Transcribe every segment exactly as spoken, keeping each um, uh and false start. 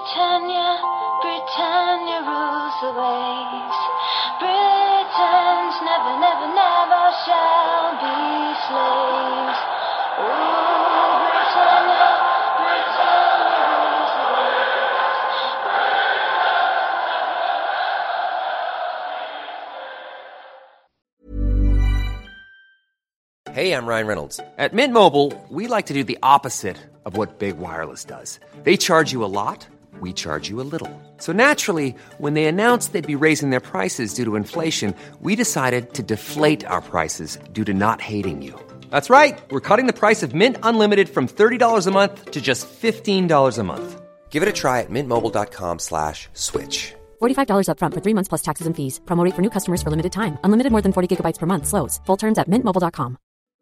Britannia, Britannia rules the waves. Britons never, never, never shall be slaves. Oh, Britannia, Britannia rules the waves. Hey, I'm Ryan Reynolds. At Mint Mobile, we like to do the opposite of what Big Wireless does. They charge you a lot, we charge you a little. So naturally, when they announced they'd be raising their prices due to inflation, we decided to deflate our prices due to not hating you. That's right. We're cutting the price of Mint Unlimited from thirty dollars a month to just fifteen dollars a month. Give it a try at mintmobile.com slash switch. forty-five dollars up front for three months plus taxes and fees. Promo rate for new customers for limited time. Unlimited more than forty gigabytes per month slows. Full terms at mint mobile dot com.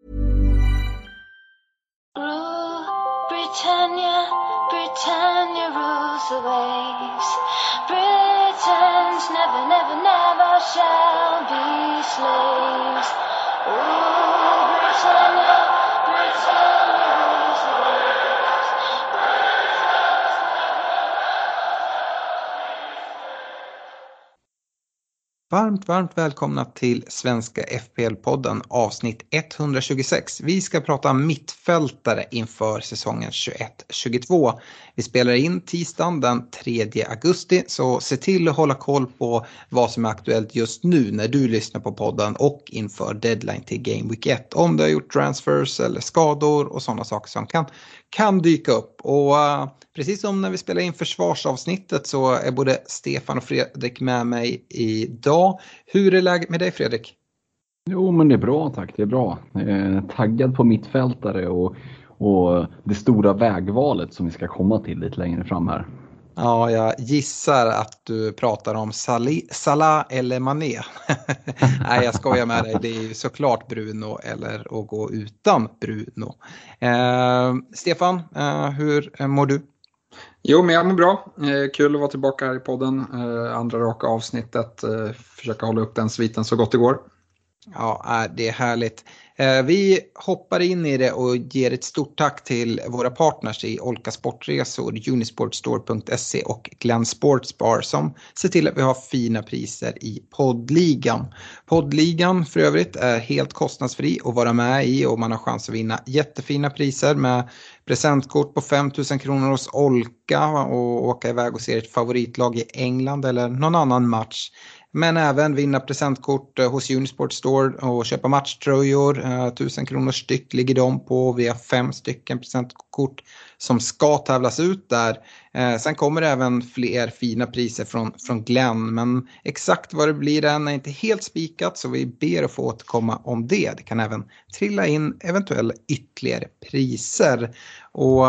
Britannia, Britannia rules the waves. Britons never, never, never shall be slaves. Oh, Britannia, Britannia rules the waves. Varmt, varmt välkomna till Svenska F P L-podden avsnitt etthundratjugosex. Vi ska prata mittfältare inför säsongen tjugoett tjugotvå. Vi spelar in tisdagen den tredje augusti, så se till att hålla koll på vad som är aktuellt just nu när du lyssnar på podden och inför deadline till Game Week ett. Om du har gjort transfers eller skador och sådana saker som kan, kan dyka upp. Och uh, precis som när vi spelar in försvarsavsnittet så är både Stefan och Fredrik med mig idag. Hur är läget med dig, Fredrik? Jo, men det är bra, tack. Det är bra. Jag är taggad på mittfältare och, och det stora vägvalet som vi ska komma till lite längre fram här. Ja, jag gissar att du pratar om Sali, Salah eller Mané. Nej, jag skojar med dig. Det är ju såklart Bruno eller att gå utan Bruno. Eh, Stefan, eh, hur mår du? Jo, men jag mår bra. Eh, kul att vara tillbaka här i podden. Eh, andra raka avsnittet. Eh, försöka hålla upp den sviten så gott det går. Ja, det är härligt. Vi hoppar in i det och ger ett stort tack till våra partners i Olka Sportresor, Unisportstore punkt se och Glenn Sportsbar som ser till att vi har fina priser i poddligan. Poddligan för övrigt är helt kostnadsfri att vara med i och man har chans att vinna jättefina priser med presentkort på fem tusen kronor hos Olka och åka iväg och se ett favoritlag i England eller någon annan match. Men även vinna presentkort hos Unisport Store och köpa matchtröjor. Tusen kronor styck ligger de på. Vi har fem stycken presentkort som ska tävlas ut där. Sen kommer det även fler fina priser från, från Glenn. Men exakt vad det blir än är inte helt spikat, så vi ber att få återkomma om det. Det kan även trilla in eventuella ytterligare priser. Och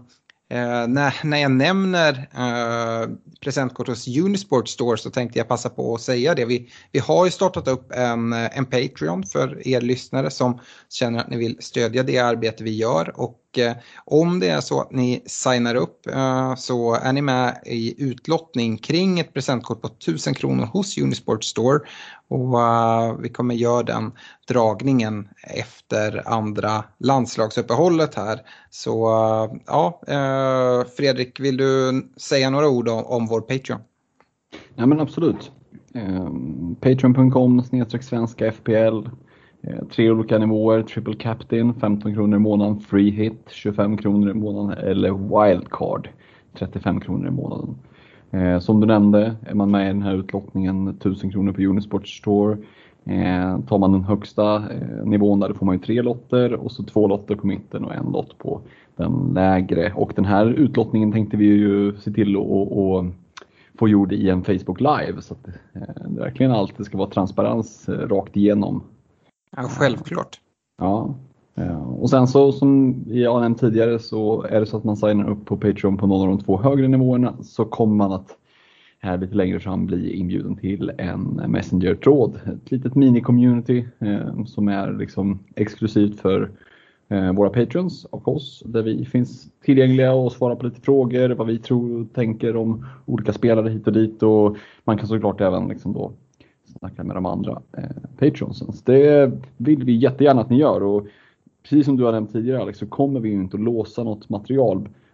Uh, när, när jag nämner uh, presentkort hos Unisport Store så tänkte jag passa på att säga det. Vi, vi har ju startat upp en, en Patreon för er lyssnare som känner att ni vill stödja det arbete vi gör. Och uh, om det är så att ni signar upp uh, så är ni med i utlottning kring ett presentkort på tusen kronor hos Unisport Store. Och uh, vi kommer göra den dragningen efter andra landslagsuppehållet här. Så uh, ja, uh, Fredrik, vill du säga några ord om, om vår Patreon? Ja, men absolut. Eh, Patreon punkt com snedstreck svenska F P L. Eh, tre olika nivåer, triple captain, femton kronor i månaden, free hit, tjugofem kronor i månaden eller wildcard, trettiofem kronor i månaden. Eh, som du nämnde är man med i den här utlottningen tusen kronor på Unisport Store. Eh, tar man den högsta eh, nivån där, då får man ju tre lotter och så två lotter på mitten och en lott på den lägre. Och den här utlottningen tänkte vi ju se till att få gjord i en Facebook Live så att eh, det verkligen alltid ska vara transparens eh, rakt igenom. Ja, självklart. Ja. Och sen så som jag nämnt tidigare så är det så att man signar upp på Patreon på någon av de två högre nivåerna så kommer man att här lite längre fram bli inbjuden till en Messenger-tråd. Ett litet mini-community eh, som är liksom exklusivt för eh, våra patrons och oss. Där vi finns tillgängliga och svarar på lite frågor, vad vi tror och tänker om olika spelare hit och dit. Och man kan såklart även liksom då snacka med de andra eh, patronsens. Det vill vi jättegärna att ni gör och precis som du har nämnt tidigare Alex så kommer vi ju inte att låsa något material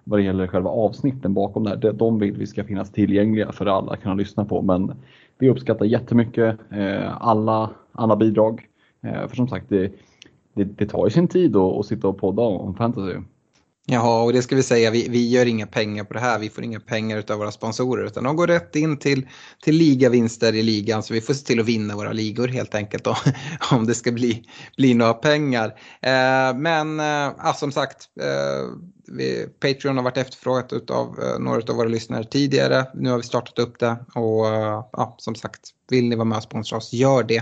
vad det gäller själva avsnitten bakom det här. De vill vi ska finnas tillgängliga för alla att kunna lyssna på. Men vi uppskattar jättemycket eh, alla, alla bidrag. Eh, för som sagt, det, det, det tar ju sin tid att, att sitta och podda om fantasy. Jaha, och det ska vi säga, vi, vi gör inga pengar på det här, vi får inga pengar utav våra sponsorer, utan de går rätt in till, till ligavinster i ligan, så vi får se till att vinna våra ligor helt enkelt då, om det ska bli, bli några pengar. Eh, men eh, som sagt, eh, vi, Patreon har varit efterfrågat utav eh, några av våra lyssnare tidigare, nu har vi startat upp det och eh, ja, som sagt, vill ni vara med och sponsra oss, gör det.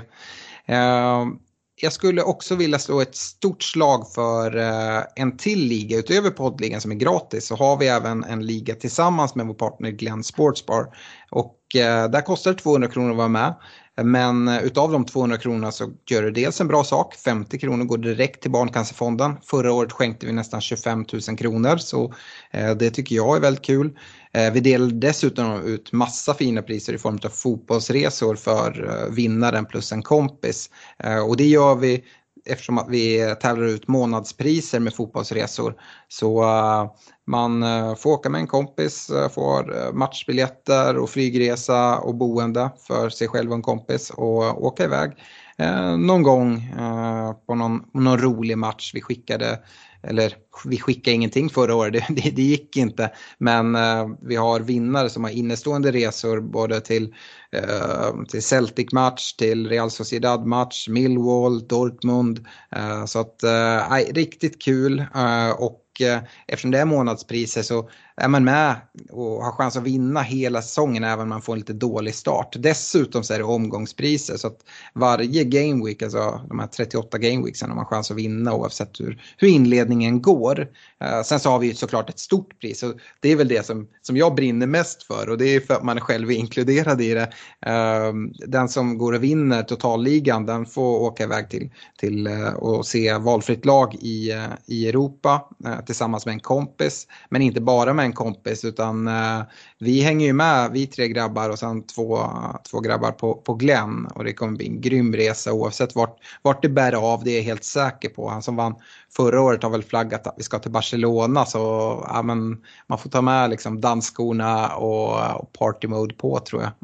Eh, Jag skulle också vilja slå ett stort slag för uh, en till liga. Utöver poddligan som är gratis så har vi även en liga tillsammans med vår partner Glenn Sportsbar. Och uh, där kostar det tvåhundra kronor att vara med. Men uh, utav de tvåhundra kronorna så gör det dels en bra sak. femtio kronor går direkt till Barncancerfonden. Förra året skänkte vi nästan tjugofem tusen kronor. Så uh, det tycker jag är väldigt kul. Vi delar dessutom ut massa fina priser i form av fotbollsresor för vinnaren plus en kompis. Och det gör vi eftersom att vi tävlar ut månadspriser med fotbollsresor. Så man får åka med en kompis, får matchbiljetter och flygresa och boende för sig själv och en kompis och åka iväg någon gång på någon, någon rolig match. Vi skickade Eller vi skickade ingenting förra året, det, det, det gick inte. Men uh, vi har vinnare som har innestående resor både till, uh, till Celtic-match, till Real Sociedad-match, Millwall, Dortmund. Uh, så att, uh, aj, riktigt kul. Uh, och uh, eftersom det är månadspriser så är man med och har chans att vinna hela säsongen även om man får en lite dålig start. Dessutom så är det omgångspriser så att varje gameweek, alltså de här trettioåtta gameweeksen, har man chans att vinna oavsett hur, hur inledningen går. Uh, sen så har vi ju såklart ett stort pris och det är väl det som, som jag brinner mest för och det är för att man själv är inkluderad i det. Uh, den som går och vinner totalligan, den får åka iväg till, till uh, och se valfritt lag i, uh, i Europa uh, tillsammans med en kompis, men inte bara med en kompis utan uh, vi hänger ju med, vi tre grabbar och sen två, två grabbar på, på Glenn och det kommer bli en grym resa oavsett vart, vart det bär av, det är jag helt säker på. Han som vann förra året har väl flaggat att vi ska till Barcelona så ja, men man får ta med liksom dansskorna och, och party mode på tror jag.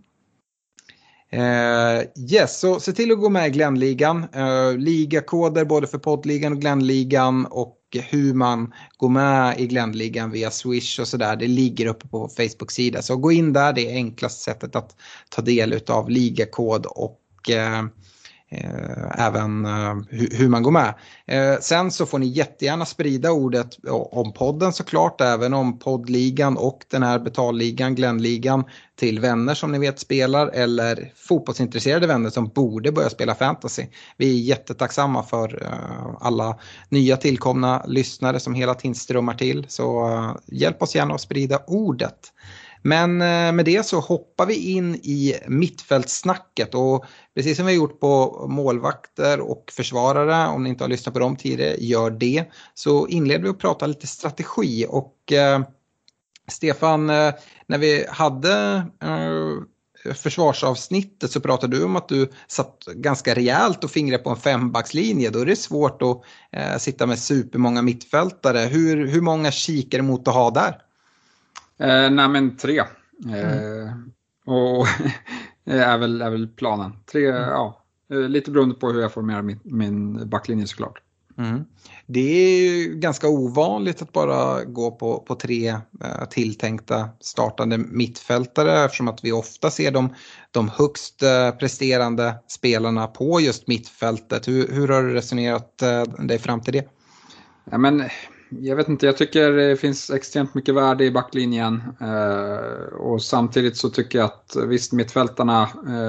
Uh, yes, så se till att gå med i Glennligan. Uh, ligakoder både för poddligan och Glennligan och hur man går med i Glennligan via Swish och sådär. Det ligger uppe på Facebook-sida. Så gå in där, det är enklaste sättet att ta del av ligakod och uh, Eh, även eh, hur, hur man går med. Eh, sen så får ni jättegärna sprida ordet om podden såklart, även om poddligan och den här betalligan, Glennligan, till vänner som ni vet spelar eller fotbollsintresserade vänner som borde börja spela fantasy. Vi är jättetacksamma för eh, alla nya tillkomna lyssnare som hela tiden strömmar till, så eh, hjälp oss gärna att sprida ordet. Men med det så hoppar vi in i mittfältssnacket och precis som vi har gjort på målvakter och försvarare, om ni inte har lyssnat på dem tidigare, gör det. Så inleder vi att prata lite strategi och eh, Stefan, eh, när vi hade eh, försvarsavsnittet så pratade du om att du satt ganska rejält och fingrade på en fembackslinje. Då är det svårt att eh, sitta med supermånga mittfältare. Hur, hur många kikare mot att ha där? Eh, nej men tre. Mm. Eh, och är, väl, är väl planen. Tre, mm. ja. Lite beroende på hur jag formerar min, min backlinje såklart. Mm. Det är ju ganska ovanligt att bara gå på, på tre eh, tilltänkta startande mittfältare eftersom att vi ofta ser de, de högst eh, presterande spelarna på just mittfältet. Hur, hur har du resonerat eh, dig fram till det? Ja, men jag vet inte, jag tycker det finns extremt mycket värde i backlinjen eh, och samtidigt så tycker jag att visst mittfältarna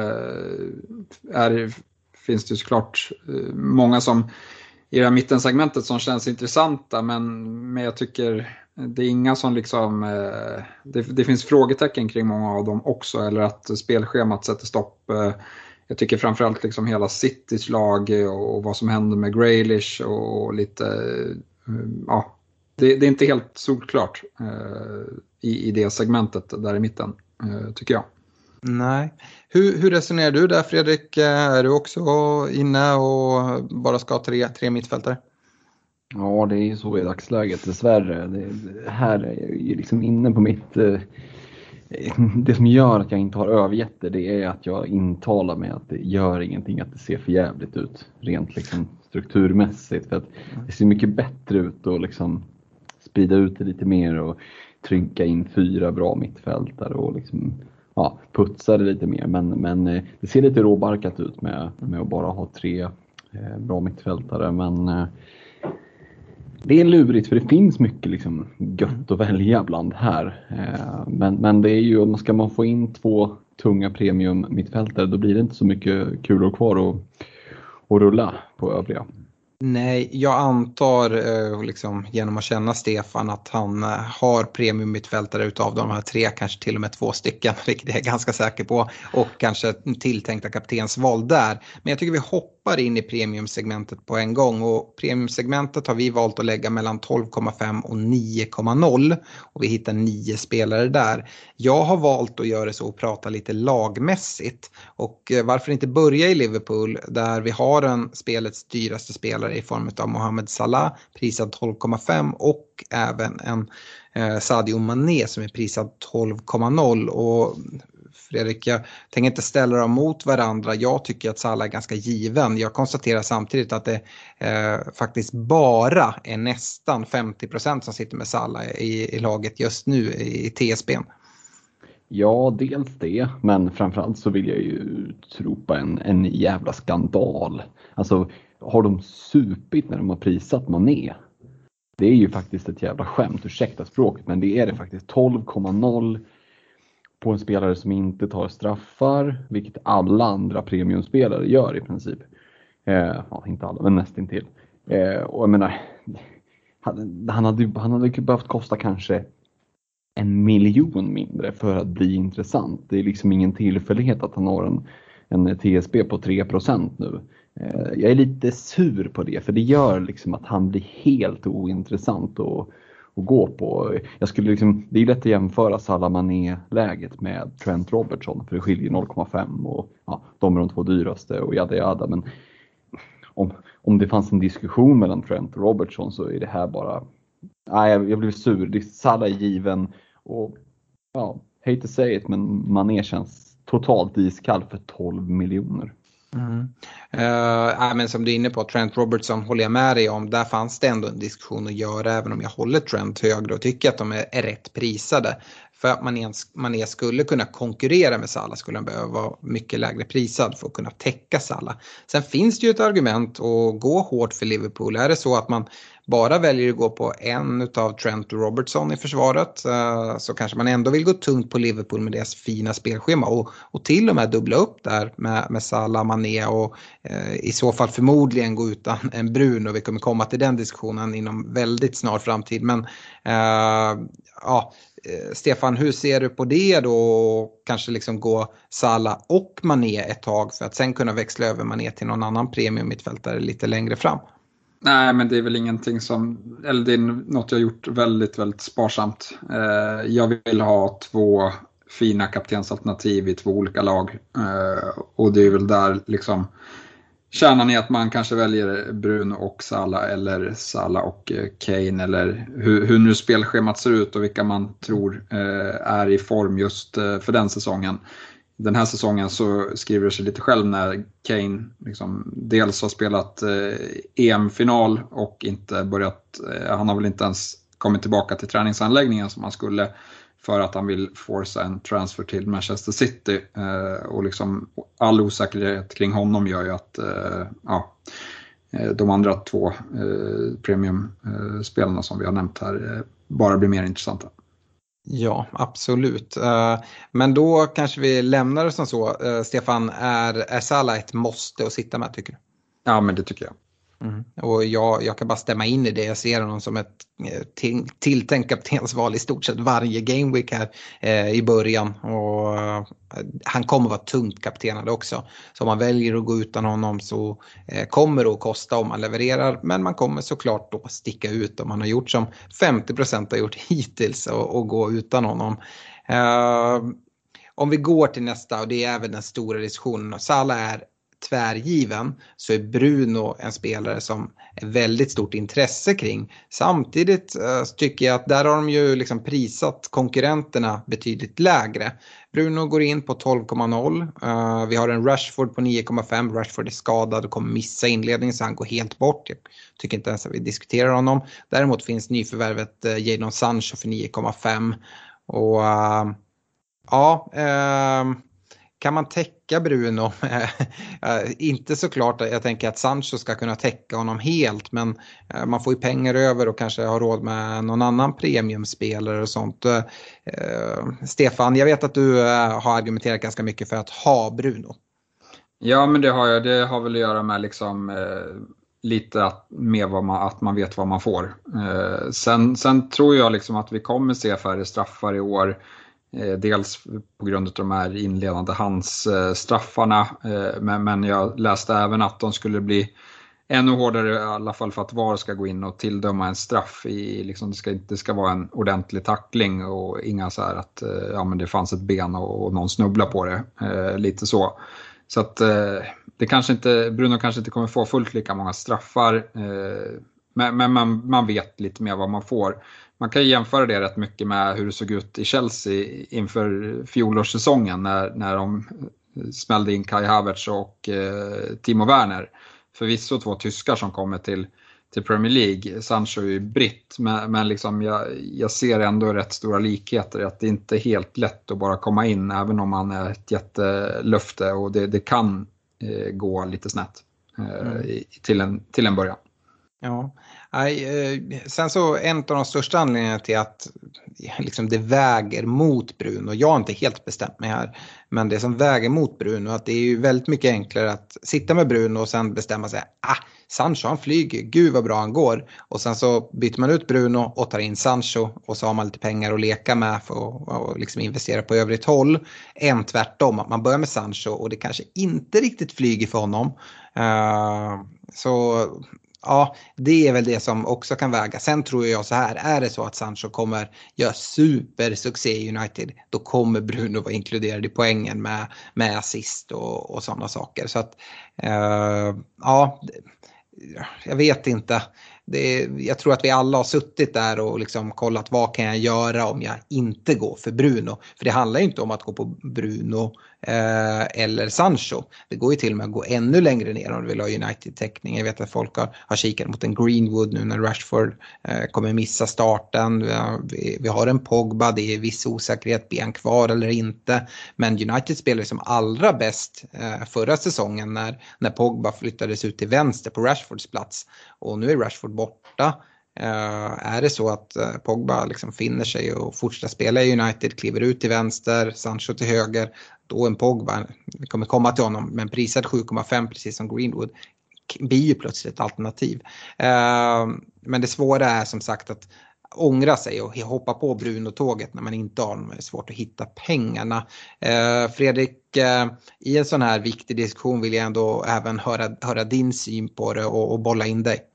eh, är, finns det såklart eh, många som i det här mittensegmentet som känns intressanta, men, men jag tycker det är inga som liksom eh, det, det finns frågetecken kring många av dem också, eller att spelschemat sätter stopp. Eh, jag tycker framförallt liksom hela Citys lag och, och vad som händer med Grealish och, och lite ja, det, det är inte helt solklart eh, i, i det segmentet där i mitten, eh, tycker jag. Nej. Hur, hur resonerar du där, Fredrik? Är du också inne och bara ska ha tre, tre mittfältare? Ja, det är ju så i dagsläget dessvärre. Det, det här är ju liksom inne på mitt... Eh, det som gör att jag inte har övergett det, det är att jag intalar mig att det gör ingenting att det ser för jävligt ut. Rent liksom strukturmässigt. För att det ser mycket bättre ut att liksom sprida ut det lite mer och trycka in fyra bra mittfältare och liksom, ja, putsa det lite mer. Men, men det ser lite råbarkat ut med, med att bara ha tre eh, bra mittfältare. Men eh, det är lurigt för det finns mycket liksom gött att välja bland här. Eh, men, men det är ju, om ska man få in två tunga premium mittfältare, då blir det inte så mycket kulor kvar att, att rulla på övriga. Nej, jag antar eh, liksom, genom att känna Stefan att han eh, har premium mittfältare utav de här tre, kanske till och med två stycken, vilket jag är ganska säker på, och kanske tilltänkta kaptensval där. Men jag tycker vi hoppar in i premiumsegmentet på en gång, och premiumsegmentet har vi valt att lägga mellan tolv komma fem och nio komma noll, och vi hittar nio spelare där. Jag har valt att göra det så och prata lite lagmässigt, och eh, varför inte börja i Liverpool där vi har en spelets dyraste spelare i form av Mohamed Salah, prisad tolv komma fem, och även en eh, Sadio Mané som är prisad tolv komma noll. Och Fredrik, jag tänker inte ställa dem mot varandra. Jag tycker att Salah är ganska given. Jag konstaterar samtidigt att det eh, faktiskt bara är nästan femtio procent som sitter med Salah i, i laget just nu i T S B. Ja, dels det, men framförallt så vill jag ju tropa en, en jävla skandal. Alltså, har de supit när de har prisat Mané? Det är ju faktiskt ett jävla skämt, ursäkta språket, men det är det faktiskt. Tolv komma noll på en spelare som inte tar straffar, vilket alla andra premiumspelare gör i princip. Eh, ja, inte alla, men nästintill. Eh, och jag menar, han, han hade han hade behövt kosta kanske en miljon mindre för att bli intressant. Det är liksom ingen tillfällighet att han har en, en T S B på tre procent nu. Jag är lite sur på det, för det gör liksom att han blir helt ointressant att, att gå på. Jag skulle liksom, det är lätt att jämföra Salah Mané-läget med Trent Robertson, för det skiljer noll komma fem och ja, de är de två dyraste och jada jada. Men om, om det fanns en diskussion mellan Trent och Robertson så är det här bara... Nej, jag, jag blir sur. Det är Salah är given och ja, hate to say it, men Mané känns totalt iskall för tolv miljoner. Mm. Uh, men som du är inne på, Trent Robertson håller jag med dig om. Där fanns det ändå en diskussion att göra, även om jag håller Trent högre och tycker att de är, är rätt prisade. För att man, ens, man är, skulle kunna konkurrera med Salah skulle han behöva vara mycket lägre prisad för att kunna täcka Salah. Sen finns det ju ett argument att gå hårt för Liverpool. Är det så att man bara väljer att gå på en utav Trent och Robertson i försvaret, så kanske man ändå vill gå tungt på Liverpool med deras fina spelschema och, och till och med dubbla upp där med, med Salah, Mané och eh, i så fall förmodligen gå utan en Bruno. Vi kommer komma till den diskussionen inom väldigt snar framtid. Men eh, ja, Stefan, hur ser du på det då? Kanske liksom gå Salah och Mané ett tag för att sen kunna växla över Mané till någon annan premium mittfältare lite längre fram. Nej, men det är väl ingenting som, eller det är något jag har gjort väldigt, väldigt sparsamt. Eh, jag vill ha två fina kaptensalternativ i två olika lag. Eh, och det är väl där liksom kärnan i att man kanske väljer Bruno och Salah eller Salah och Kane, eller hur, hur nu spelschemat ser ut och vilka man tror eh, är i form just eh, för den säsongen. Den här säsongen så skriver det sig lite själv när Kane liksom dels har spelat eh, E M-final och inte börjat, eh, han har väl inte ens kommit tillbaka till träningsanläggningen som han skulle, för att han vill forsa en transfer till Manchester City. Eh, och liksom all osäkerhet kring honom gör ju att eh, ja, de andra två eh, premium-spelarna eh, som vi har nämnt här eh, bara blir mer intressanta. Ja, absolut. Men då kanske vi lämnar det som så. Stefan, är, är Salah ett måste att sitta med, tycker du? Ja, men det tycker jag. Mm. Och jag, jag kan bara stämma in i det. Jag ser honom som ett till, tilltänkt kaptensval i stort sett varje gameweek här eh, i början. Och eh, han kommer vara tungt kaptenad också. Så om man väljer att gå utan honom så eh, kommer det att kosta om man levererar. Men man kommer såklart då sticka ut om man har gjort som femtio procent har gjort hittills och, och gå utan honom. Eh, om vi går till nästa, och det är även den stora diskussionen. Salah är tvärgiven, så är Bruno en spelare som är väldigt stort intresse kring. Samtidigt uh, tycker jag att där har de ju liksom prisat konkurrenterna betydligt lägre. Bruno går in på tolv komma noll. Uh, vi har en Rashford på nio komma fem. Rashford är skadad och kommer missa inledningen så han går helt bort. Jag tycker inte ens att vi diskuterar honom. Däremot finns nyförvärvet uh, Jadon Sancho för nio komma fem. Och uh, ja... Uh, kan man täcka Bruno? Inte såklart, jag tänker att Sancho ska kunna täcka honom helt, men man får ju pengar över och kanske har råd med någon annan premiumspelare och sånt. Stefan, jag vet att du har argumenterat ganska mycket för att ha Bruno. Ja, men det har jag. Det har väl att göra med liksom eh, lite att, med vad man, att man vet vad man får. Eh, sen, sen tror jag liksom att vi kommer se färre straffar i år. Dels på grund av de här inledande handsstraffarna, men, men jag läste även att de skulle bli ännu hårdare, i alla fall för att V A R ska gå in och tilldöma en straff. I, liksom, det, ska, det ska vara en ordentlig tackling och inga så här att ja, men det fanns ett ben och, och någon snubblar på det. Eh, lite så. Så att eh, det kanske inte, Bruno kanske inte kommer få fullt lika många straffar, eh, men, men man, man vet lite mer vad man får. Man kan jämföra det rätt mycket med hur det såg ut i Chelsea inför fjolårssäsongen när, när de smällde in Kai Havertz och eh, Timo Werner. Förvisso två tyskar som kommer till, till Premier League. Sancho är ju britt, men, men liksom jag, jag ser ändå rätt stora likheter. Att det inte är helt lätt att bara komma in även om man är ett jättelöfte och det, det kan eh, gå lite snett eh, mm. till, en, till en början. Ja, sen så en av de största anledningarna till att liksom det väger mot Bruno, jag har inte helt bestämt mig här, men det som väger mot Bruno, att det är ju väldigt mycket enklare att sitta med Bruno och sen bestämma sig, ah, Sancho han flyger, gud vad bra han går, och sen så byter man ut Bruno och tar in Sancho och så har man lite pengar att leka med för att och liksom investera på övrigt håll, än tvärtom att man börjar med Sancho och det kanske inte riktigt flyger för honom. Uh, så ja, det är väl det som också kan väga. Sen tror jag så här, är det så att Sancho kommer göra supersuccé i United, då kommer Bruno vara inkluderad i poängen med, med assist och, och sådana saker. Så att, uh, ja, jag vet inte. Det, jag tror att vi alla har suttit där och liksom kollat vad kan jag göra om jag inte går för Bruno. För det handlar ju inte om att gå på Bruno eh, eller Sancho. Det går ju till och med att gå ännu längre ner om du vill ha United-täckning. Jag vet att folk har, har kikat mot en Greenwood nu när Rashford eh, kommer missa starten. Vi har, vi, vi har en Pogba, det är viss osäkerhet, blir han kvar eller inte. Men United spelade som allra bäst eh, förra säsongen när, när Pogba flyttades ut till vänster på Rashfords plats. Och nu är Rashford borta. Uh, är det så att uh, Pogba liksom finner sig och fortsätter spela i United, kliver ut till vänster, Sancho till höger, då en Pogba, vi kommer komma till honom, men prisat sju komma fem precis som Greenwood blir ju plötsligt ett alternativ. Uh, men det svåra är som sagt att ångra sig och hoppa på Bruno-tåget när man inte har dem. Det är svårt att hitta pengarna. Uh, Fredrik, uh, i en sån här viktig diskussion vill jag ändå även höra, höra din syn på det och, och bolla in dig.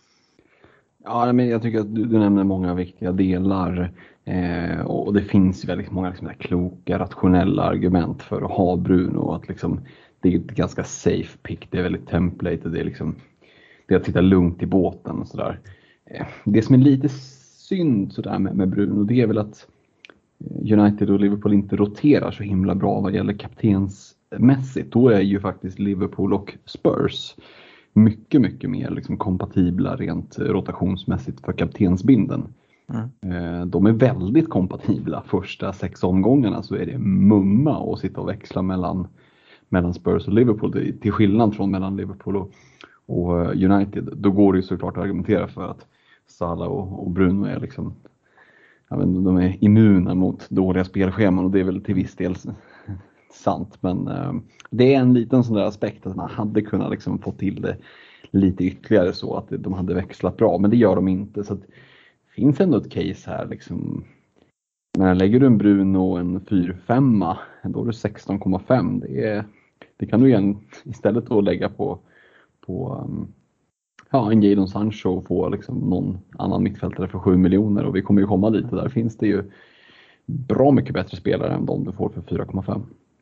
Ja, men jag tycker att du, du nämner många viktiga delar eh, och det finns väldigt många liksom, där kloka, rationella argument för att ha Bruno. Att, liksom, det är ett ganska safe pick, det är väldigt template och det är, liksom, det är att sitta lugnt i båten och sådär. Eh, det som är lite synd sådär med, med Bruno, det är väl att United och Liverpool inte roterar så himla bra vad gäller kaptensmässigt. Då är ju faktiskt Liverpool och Spurs mycket, mycket mer liksom kompatibla rent rotationsmässigt för kaptensbinden. Mm. De är väldigt kompatibla. Första sex omgångarna så är det mumma att sitta och växla mellan, mellan Spurs och Liverpool. Till skillnad från mellan Liverpool och, och United. Då går det ju såklart att argumentera för att Salah och, och Bruno är liksom, jag vet inte, de är immuna mot dåliga spelscheman och det är väl till viss del sant, men eh, det är en liten sån där aspekt att man hade kunnat liksom få till det lite ytterligare så att de hade växlat bra, men det gör de inte, så att det finns ändå ett case här liksom. Men lägger du en Bruno en fyra fem, då är det sexton komma fem. Det, är, det kan du igen istället då lägga på, på um, ja, en Jadon Sancho och få liksom någon annan mittfältare för sju miljoner, och vi kommer ju komma dit, och där finns det ju bra mycket bättre spelare än de du får för fyra komma fem.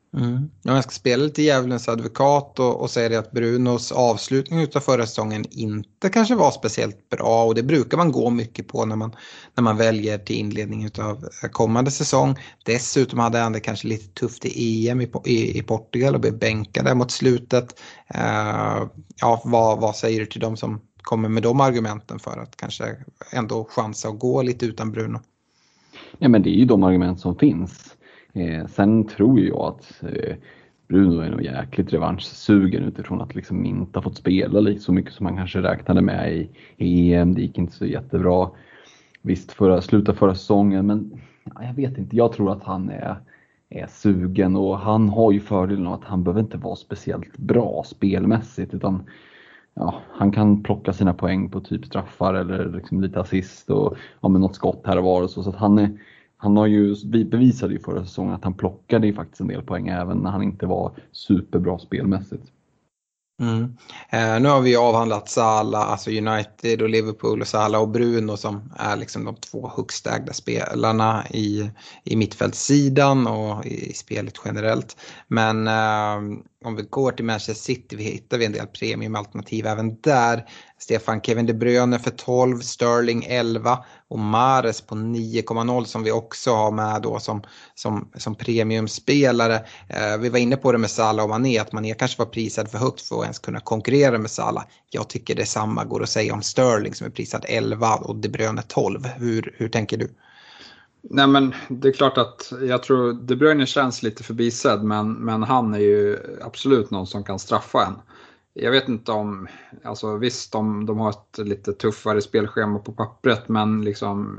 Mm. Om jag ska spela lite djävulens advokat och, och säga det att Brunos avslutning utav förra säsongen inte kanske var speciellt bra, och det brukar man gå mycket på när man, när man väljer till inledning utav kommande säsong. Dessutom hade han det kanske lite tufft i E M i, i, i Portugal och blev bänkad där mot slutet. Uh, ja, vad, vad säger du till dem som kommer med de argumenten för att kanske ändå chansa att gå lite utan Bruno? Ja, men det är ju de argument som finns. Eh, sen tror jag att eh, Bruno är nog jäkligt revanschsugen utifrån att liksom inte ha fått spela lite så mycket som man kanske räknade med i, i E M. Det gick inte så jättebra. Visst, förra, sluta förra säsongen, men ja, jag vet inte. Jag tror att han är, är sugen, och han har ju fördelen av att han behöver inte vara speciellt bra spelmässigt, utan ja, han kan plocka sina poäng på typ straffar eller liksom lite assist och ja, med något skott här och var och så, så att han är Han har ju bevisade ju förra säsongen att han plockade ju faktiskt en del poäng även när han inte var superbra spelmässigt. Mm. Eh, nu har vi avhandlat Salah, alltså United och Liverpool, och Salah och Bruno som är liksom de två högst ägda spelarna i, i mittfältssidan och i, i spelet generellt. Men eh, om vi går till Manchester City, vi hittar vi en del premiumalternativ även där. Stefan, Kevin De Bruyne för tolv, Sterling elva och Mahrez på nio komma noll som vi också har med då som, som, som premiumspelare. Eh, vi var inne på det med Salah och Mané, att Mané kanske var prisad för högt för att ens kunna konkurrera med Salah. Jag tycker det samma går att säga om Sterling som är prisad elva och De Bruyne tolv. Hur, hur tänker du? Nej, men det är klart att jag tror De Bruyne känns lite förbisedd, men, men han är ju absolut någon som kan straffa en. Jag vet inte om, alltså visst de, de har ett lite tuffare spelschema på pappret, men liksom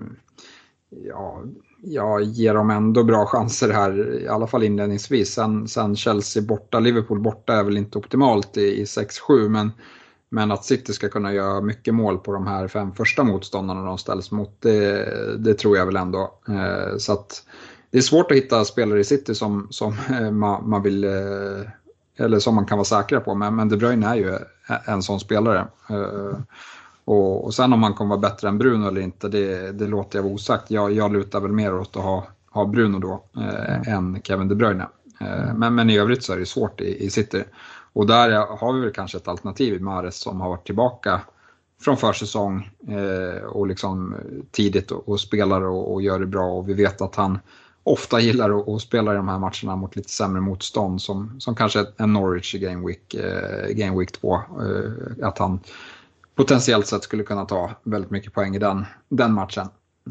ja, jag ger dem ändå bra chanser här, i alla fall inledningsvis. Sen, sen Chelsea borta, Liverpool borta är väl inte optimalt i, i sex sju, men, men att City ska kunna göra mycket mål på de här fem första motståndarna de ställs mot, det, det tror jag väl ändå. Eh, så att det är svårt att hitta spelare i City som, som eh, man, man vill... Eh, eller som man kan vara säkra på, men, men De Bruyne är ju en sån spelare. Uh, och, och sen om man kommer vara bättre än Bruno eller inte, det, det låter jag vara osagt. Jag, jag lutar väl mer åt att ha, ha Bruno då uh, mm. än Kevin De Bruyne. Uh, men, men i övrigt så är det svårt i, i City. Och där har vi väl kanske ett alternativ i Mahrez som har varit tillbaka från försäsong uh, och liksom tidigt och, och spelar och, och gör det bra. Och vi vet att han ofta gillar att, att spela i de här matcherna mot lite sämre motstånd som, som kanske en Norwich i Game Week, eh, Game Week två. Eh, att han potentiellt sett skulle kunna ta väldigt mycket poäng i den, den matchen.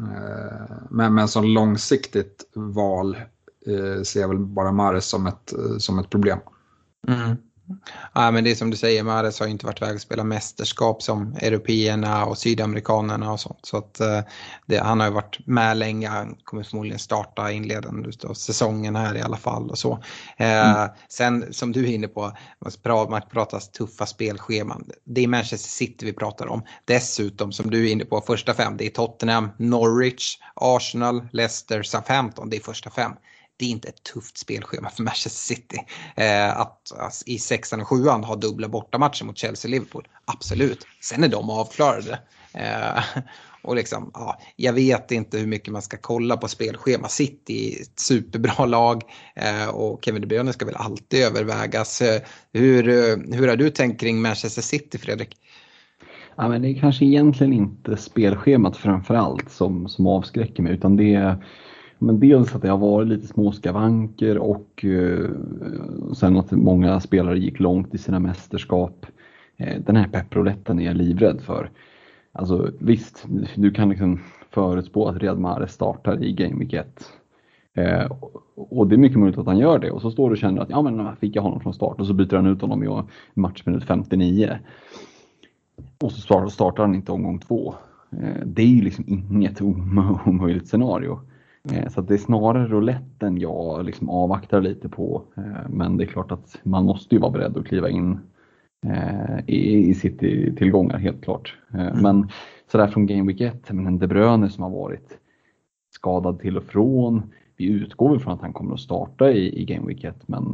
Eh, men, men som långsiktigt val eh, ser jag väl bara Mahrez som ett, som ett problem. Mm. Ja, men det är som du säger, Mahrez har inte varit väg att spela mästerskap som européerna och sydamerikanerna och sånt. Så att det, han har ju varit med länge, han kommer förmodligen starta inledande av säsongen här i alla fall och så. Mm. Eh, sen som du är inne på, man pratar tuffa spelscheman. Det är Manchester City vi pratar om. Dessutom som du är inne på, första fem, det är Tottenham, Norwich, Arsenal, Leicester, Southampton, det är första fem. Det är inte ett tufft spelschema för Manchester City. Eh, att alltså, i sexan och sjuan ha dubbla bortamatcher mot Chelsea och Liverpool. Absolut. Sen är de avklarade. Eh, och liksom, ja, jag vet inte hur mycket man ska kolla på spelschema. City är ett superbra lag. Eh, och Kevin De Bruyne ska väl alltid övervägas. Eh, hur, hur har du tänkt kring Manchester City, Fredrik? Ja, men det är kanske egentligen inte spelschemat framförallt som, som avskräcker mig, utan det är Men dels att det har varit lite små skavanker och eh, sen att många spelare gick långt i sina mästerskap. Eh, den här pepproletten är jag livrädd för. Alltså visst, du kan liksom förutspå att Riyad Mahrez startar i Game Week ett. Eh, och det är mycket möjligt att han gör det. Och så står du och känner att ja, men fick jag honom från start, och så byter han ut honom i matchminut femtionio. Och så startar han inte omgång två. Eh, det är ju liksom inget omöjligt scenario. Så att det är snarare rouletten jag liksom avvaktar lite på. Men det är klart att man måste ju vara beredd att kliva in i City-tillgångar, helt klart. Mm. Men sådär från Game Week ett, men en De Bruyne som har varit skadad till och från. Vi utgår väl från att han kommer att starta i, i Game Week ett. Men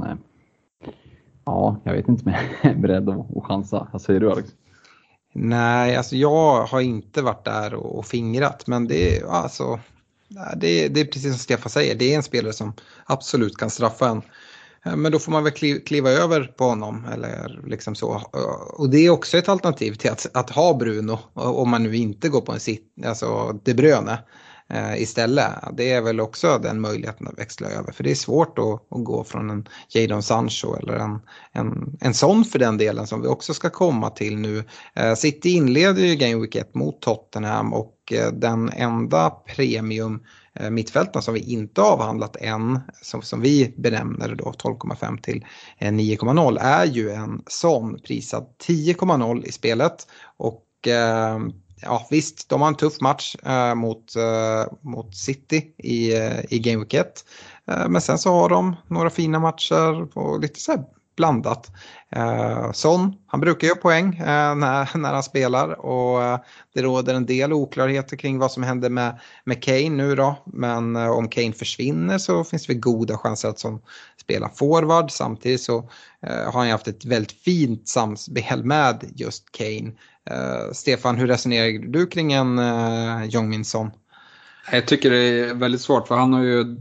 ja, jag vet inte om jag är beredd att, att chansa. Vad säger du, Alex? Nej, alltså jag har inte varit där och, och fingrat. Men det är alltså... Det är, det är precis som Stefan säger, det är en spelare som absolut kan straffa en. Men då får man väl kliva över på honom eller liksom så. Och det är också ett alternativ till att, att ha Bruno om man nu inte går på en sitt, alltså De Bruyne eh, istället. Det är väl också den möjligheten att växla över. För det är svårt att, att gå från en Jadon Sancho eller en, en, en sån för den delen som vi också ska komma till nu. Eh, City inleder ju Game Week ett mot Tottenham och eh, den enda premium mittfälten som vi inte avhandlat än, som, som vi benämner då tolv komma fem till nio komma noll, är ju en sån prisad tio komma noll i spelet. Och eh, ja visst, de har en tuff match eh, mot, eh, mot City i, i Game Week ett. Eh, men sen så har de några fina matcher och lite så här blandat. Eh, Son, han brukar göra poäng eh, när, när han spelar och eh, det råder en del oklarheter kring vad som händer med, med Kane nu då. Men eh, om Kane försvinner så finns det goda chanser att Son spelar forward. Samtidigt så eh, har han haft ett väldigt fint samspel med just Kane. Eh, Stefan, hur resonerar du kring en eh, Jong-Min Son? Jag tycker det är väldigt svårt för han har ju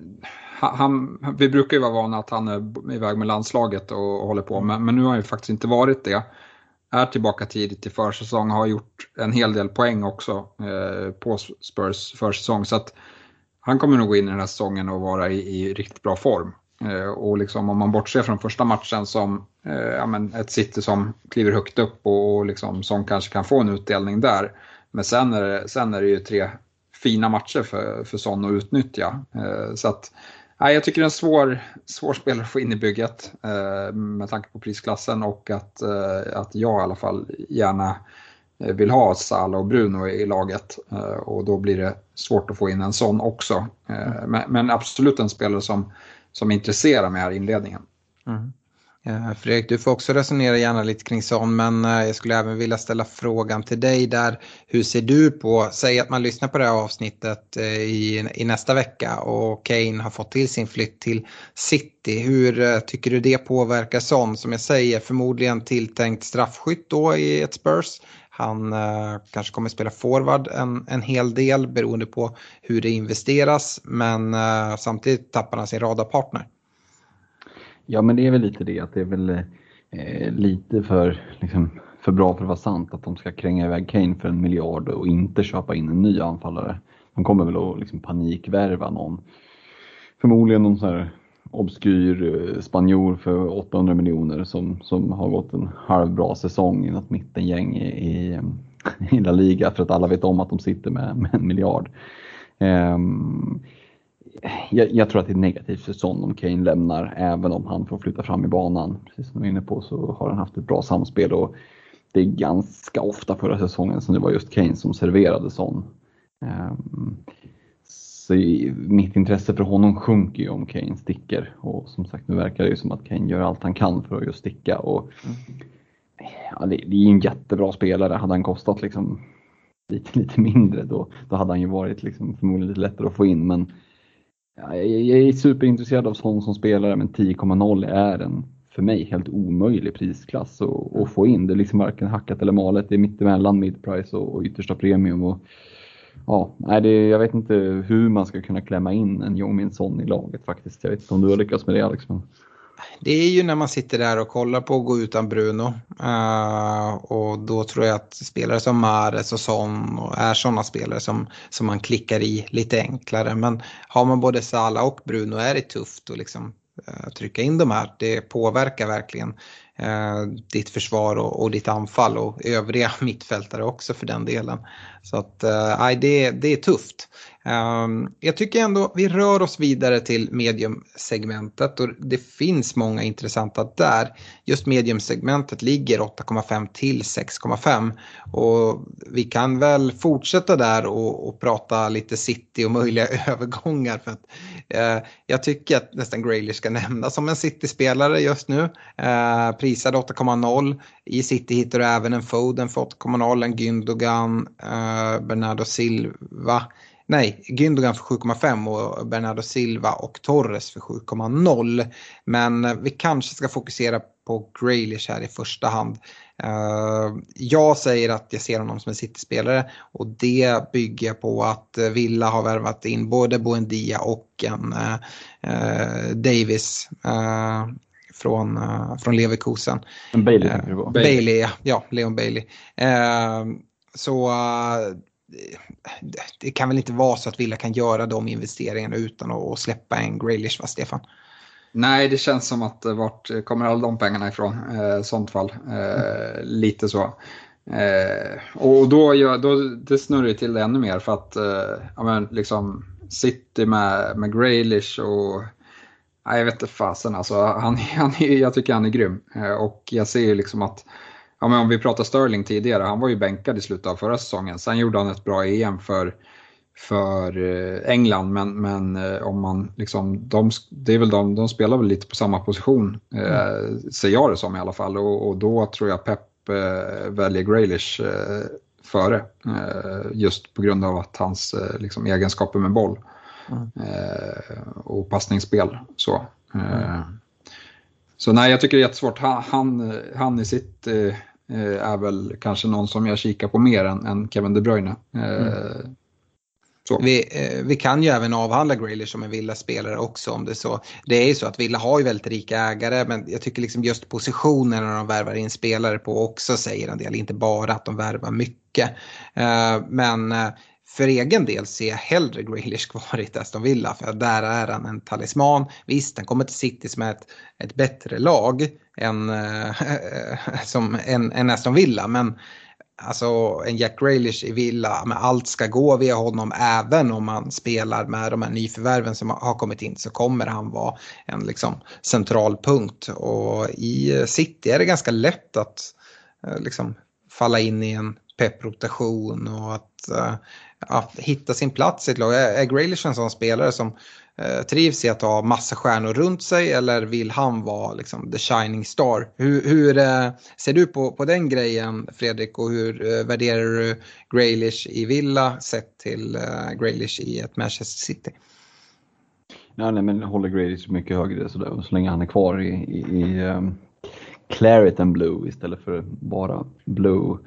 Han, vi brukar ju vara vana att han är iväg med landslaget och, och håller på, men, men nu har han ju faktiskt inte varit det. Är tillbaka tidigt i försäsong, har gjort en hel del poäng också eh, på Spurs försäsong, så att han kommer nog gå in i den här säsongen och vara i, i riktigt bra form. Eh, och liksom om man bortser från första matchen som eh, ja, men ett City som kliver högt upp och, och liksom, som kanske kan få en utdelning där. Men sen är det, sen är det ju tre fina matcher för, för Son att utnyttja. Eh, så att nej, jag tycker det är en svår, svår spelare att få in i bygget eh, med tanke på prisklassen och att, eh, att jag i alla fall gärna vill ha Salah och Bruno i laget eh, och då blir det svårt att få in en sån också. Eh, men, men absolut en spelare som, som intresserar mig här i inledningen. Mm. Eh, Fredrik, du får också resonera gärna lite kring Son, men eh, jag skulle även vilja ställa frågan till dig där. Hur ser du på, säg att man lyssnar på det här avsnittet eh, i, i nästa vecka och Kane har fått till sin flytt till City. Hur eh, tycker du det påverkar Son? Som jag säger, förmodligen tilltänkt straffskytt då i ett Spurs. Han eh, kanske kommer spela forward en, en hel del beroende på hur det investeras, men eh, samtidigt tappar han sin radarpartner. Ja, men det är väl lite det att det är väl eh, lite för, liksom, för bra för att vara sant att de ska kränga iväg Kane för en miljard och inte köpa in en ny anfallare. De kommer väl att liksom, panikvärva någon. Förmodligen någon sån här obskyr eh, spanjor för åttahundra miljoner som, som har gått en halvbra säsong i något mittengäng i, i, i La Liga för att alla vet om att de sitter med, med en miljard. Um, Jag, jag tror att det är negativt för Son om Kane lämnar, även om han får flytta fram i banan. Precis som vi är inne på så har han haft ett bra samspel och det är ganska ofta förra säsongen som det var just Kane som serverade Son. Um, så mitt intresse för honom sjunker ju om Kane sticker och som sagt nu verkar det ju som att Kane gör allt han kan för att just sticka och ja, det, det är ju en jättebra spelare. Hade han kostat liksom lite, lite mindre då, då hade han ju varit liksom förmodligen lite lättare att få in, men ja, jag är superintresserad av sån som spelare, men tio komma noll är en för mig helt omöjlig prisklass att, att få in. Det är liksom varken hackat eller malet, det är mittemellan midprice och, och yttersta premium. Och, ja, nej, det, jag vet inte hur man ska kunna klämma in en Jong-Min Son i laget faktiskt. Jag vet inte om du har lyckats med det, Alex. Men... Det är ju när man sitter där och kollar på att gå utan Bruno. Uh, och då tror jag att spelare som Mahrez och Son och är sådana spelare som, som man klickar i lite enklare. Men har man både Salah och Bruno är det tufft att liksom, uh, trycka in de här. Det påverkar verkligen uh, ditt försvar och, och ditt anfall och övriga mittfältare också för den delen. Så att uh, det, det är tufft. Um, jag tycker ändå vi rör oss vidare till medium-segmentet och det finns många intressanta där. Just medium-segmentet ligger åtta komma fem till sex komma fem och vi kan väl fortsätta där och, och prata lite City och möjliga övergångar för att uh, jag tycker att nästan Grealish ska nämnas som en City-spelare just nu. Uh, prisad åtta komma noll. I City hittar du även en Foden för åtta komma noll, en Gündogan, uh, Bernardo Silva. Nej, Gündogan för sju komma fem och Bernardo Silva och Torres för sju komma noll. Men vi kanske ska fokusera på Grealish här i första hand. Uh, jag säger att jag ser honom som en City-spelare och det bygger på att Villa har värvat in både Buendia och en uh, uh, Davis uh, från, uh, från Leverkusen. En Bailey tänker du på? Bailey, ja, ja, Leon Bailey. Uh, så uh, det, det kan väl inte vara så att Villa kan göra de investeringarna utan att släppa en Grealish, va Stefan? Nej, det känns som att vart kommer alla de pengarna ifrån i eh, sånt fall. Eh, mm. Lite så. Eh, och då, gör, då det snurrar till det ännu mer för att eh, ja, men, liksom City med, med Grealish och ja, jag vet inte fasen alltså, han, han, jag tycker han är grym. Eh, och jag ser ju liksom att ja, men om vi pratar Sterling tidigare, han var ju bänkad i slutet av förra säsongen. Sen gjorde han ett bra E M för för England, men, men om man liksom, de, det är väl de, de spelar väl lite på samma position, mm. eh, ser jag det som i alla fall, och, och då tror jag Pep eh, väljer Grealish eh, före, eh, just på grund av att hans eh, liksom, egenskaper med boll mm. eh, och passningsspel så. Eh, mm. Så nej, jag tycker det är jättesvårt. Han, han, han i sitt eh, är väl kanske någon som jag kikar på mer än, än Kevin De Bruyne. Eh, mm. Vi, eh, vi kan ju även avhandla Grealish som en Villa-spelare också om det så. Det är ju så att Villa har ju väldigt rika ägare, men jag tycker liksom just positionen när de värvar in spelare på också säger en del, inte bara att de värvar mycket. Eh, men eh, för egen del ser jag hellre Grealish kvar i Aston Villa, för där är han en talisman. Visst, han kommer till City som ett, ett bättre lag än, eh, som en, en Aston Villa, men alltså en Jack Grealish i Villa, men allt ska gå via honom. Även om man spelar med de här nyförvärven som har kommit in, så kommer han vara en liksom central punkt. Och i City är det ganska lätt att liksom falla in i en pepprotation och att ja, hitta sin plats i ett lag. Är Grealish en sån spelare som eh, trivs i att ha massa stjärnor runt sig, eller vill han vara liksom the shining star? Hur, hur eh, ser du på, på den grejen, Fredrik, och hur eh, värderar du Grealish i Villa sett till eh, Grealish i ett Manchester City? Ja, nej, men håller Grealish mycket högre så, där, så länge han är kvar i, i, i um, Claret and Blue istället för bara Blue.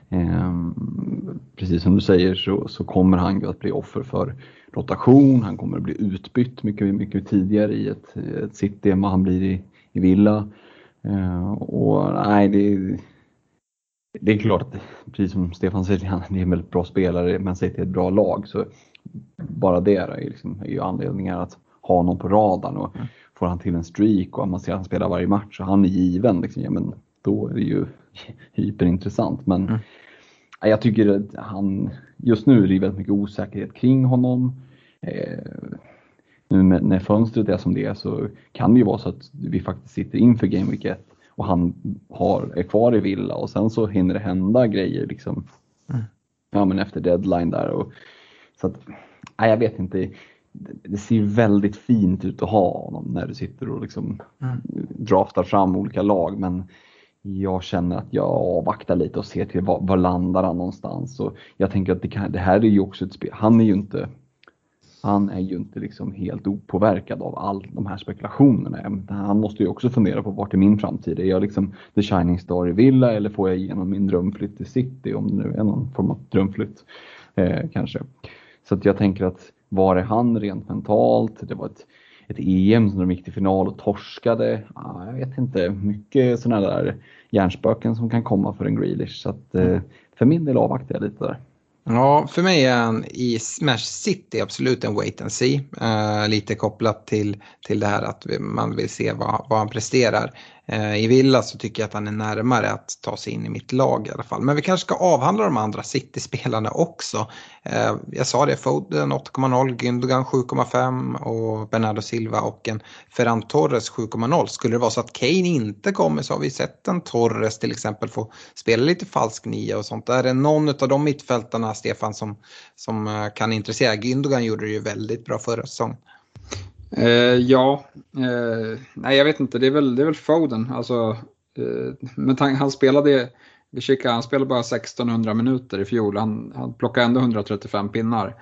Um, precis som du säger så, så kommer han ju att bli offer för rotation. Han kommer att bli utbytt mycket, mycket tidigare i ett, ett City än vad han blir i, i Villa. Uh, och nej, det, det är klart att precis som Stefan säger, han är en väldigt bra spelare, men City är ett bra lag, så bara det är, liksom, är ju anledningar att ha honom på radarn, och mm. får han till en streak och man ser att han spelar varje match och han är given liksom, ja, men då är det ju hyperintressant. Men mm. jag tycker att han, just nu är det väldigt mycket osäkerhet kring honom. Eh, nu när, när fönstret är som det är, så kan det ju vara så att vi faktiskt sitter inför Game Week ett och han har, är kvar i Villa, och sen så hinner det hända grejer liksom, mm. ja, men efter deadline där. Och, så att, nej, jag vet inte, det, det ser väldigt fint ut att ha honom när du sitter och liksom mm. draftar fram olika lag, men jag känner att jag avvaktar lite och ser till var, var landar han någonstans. Och jag tänker att det, kan, det här är ju också ett spel. Han är ju inte, han är ju inte liksom helt opåverkad av all de här spekulationerna. Han måste ju också fundera på vart är min framtid. Är jag liksom the shining star i Villa, eller får jag igenom min drömflytt till City, om det nu är någon form av drömflytt eh, kanske. Så att jag tänker att var är han rent mentalt? Det var ett ett E M som de gick till final och torskade. Ah, jag vet inte, mycket sådana där hjärnspöken som kan komma för en Grealish. Så att, eh, för min del avvaktar jag lite där. Ja, för mig är han i Smash City absolut en wait and see. Uh, lite kopplat till, till det här att man vill se vad, vad han presterar. Uh, I Villa så tycker jag att han är närmare att ta sig in i mitt lag i alla fall. Men vi kanske ska avhandla de andra City-spelarna också. Uh, jag sa det, Foden åtta komma noll, Gündogan sju komma fem och Bernardo Silva och en Ferran Torres sju komma noll. Skulle det vara så att Kane inte kommer, så har vi sett en Torres till exempel få spela lite falsk nia och sånt. Är det någon av de mittfältarna, Stefan, som, som kan intressera? Gündogan gjorde det ju väldigt bra förra säsongen. Eh, ja, eh, nej jag vet inte, det är väl, det är väl Foden. Alltså, eh, men han spelade, vi kikade, han spelade bara sextonhundra minuter i fjol. Han, han plockade ändå hundratrettiofem pinnar.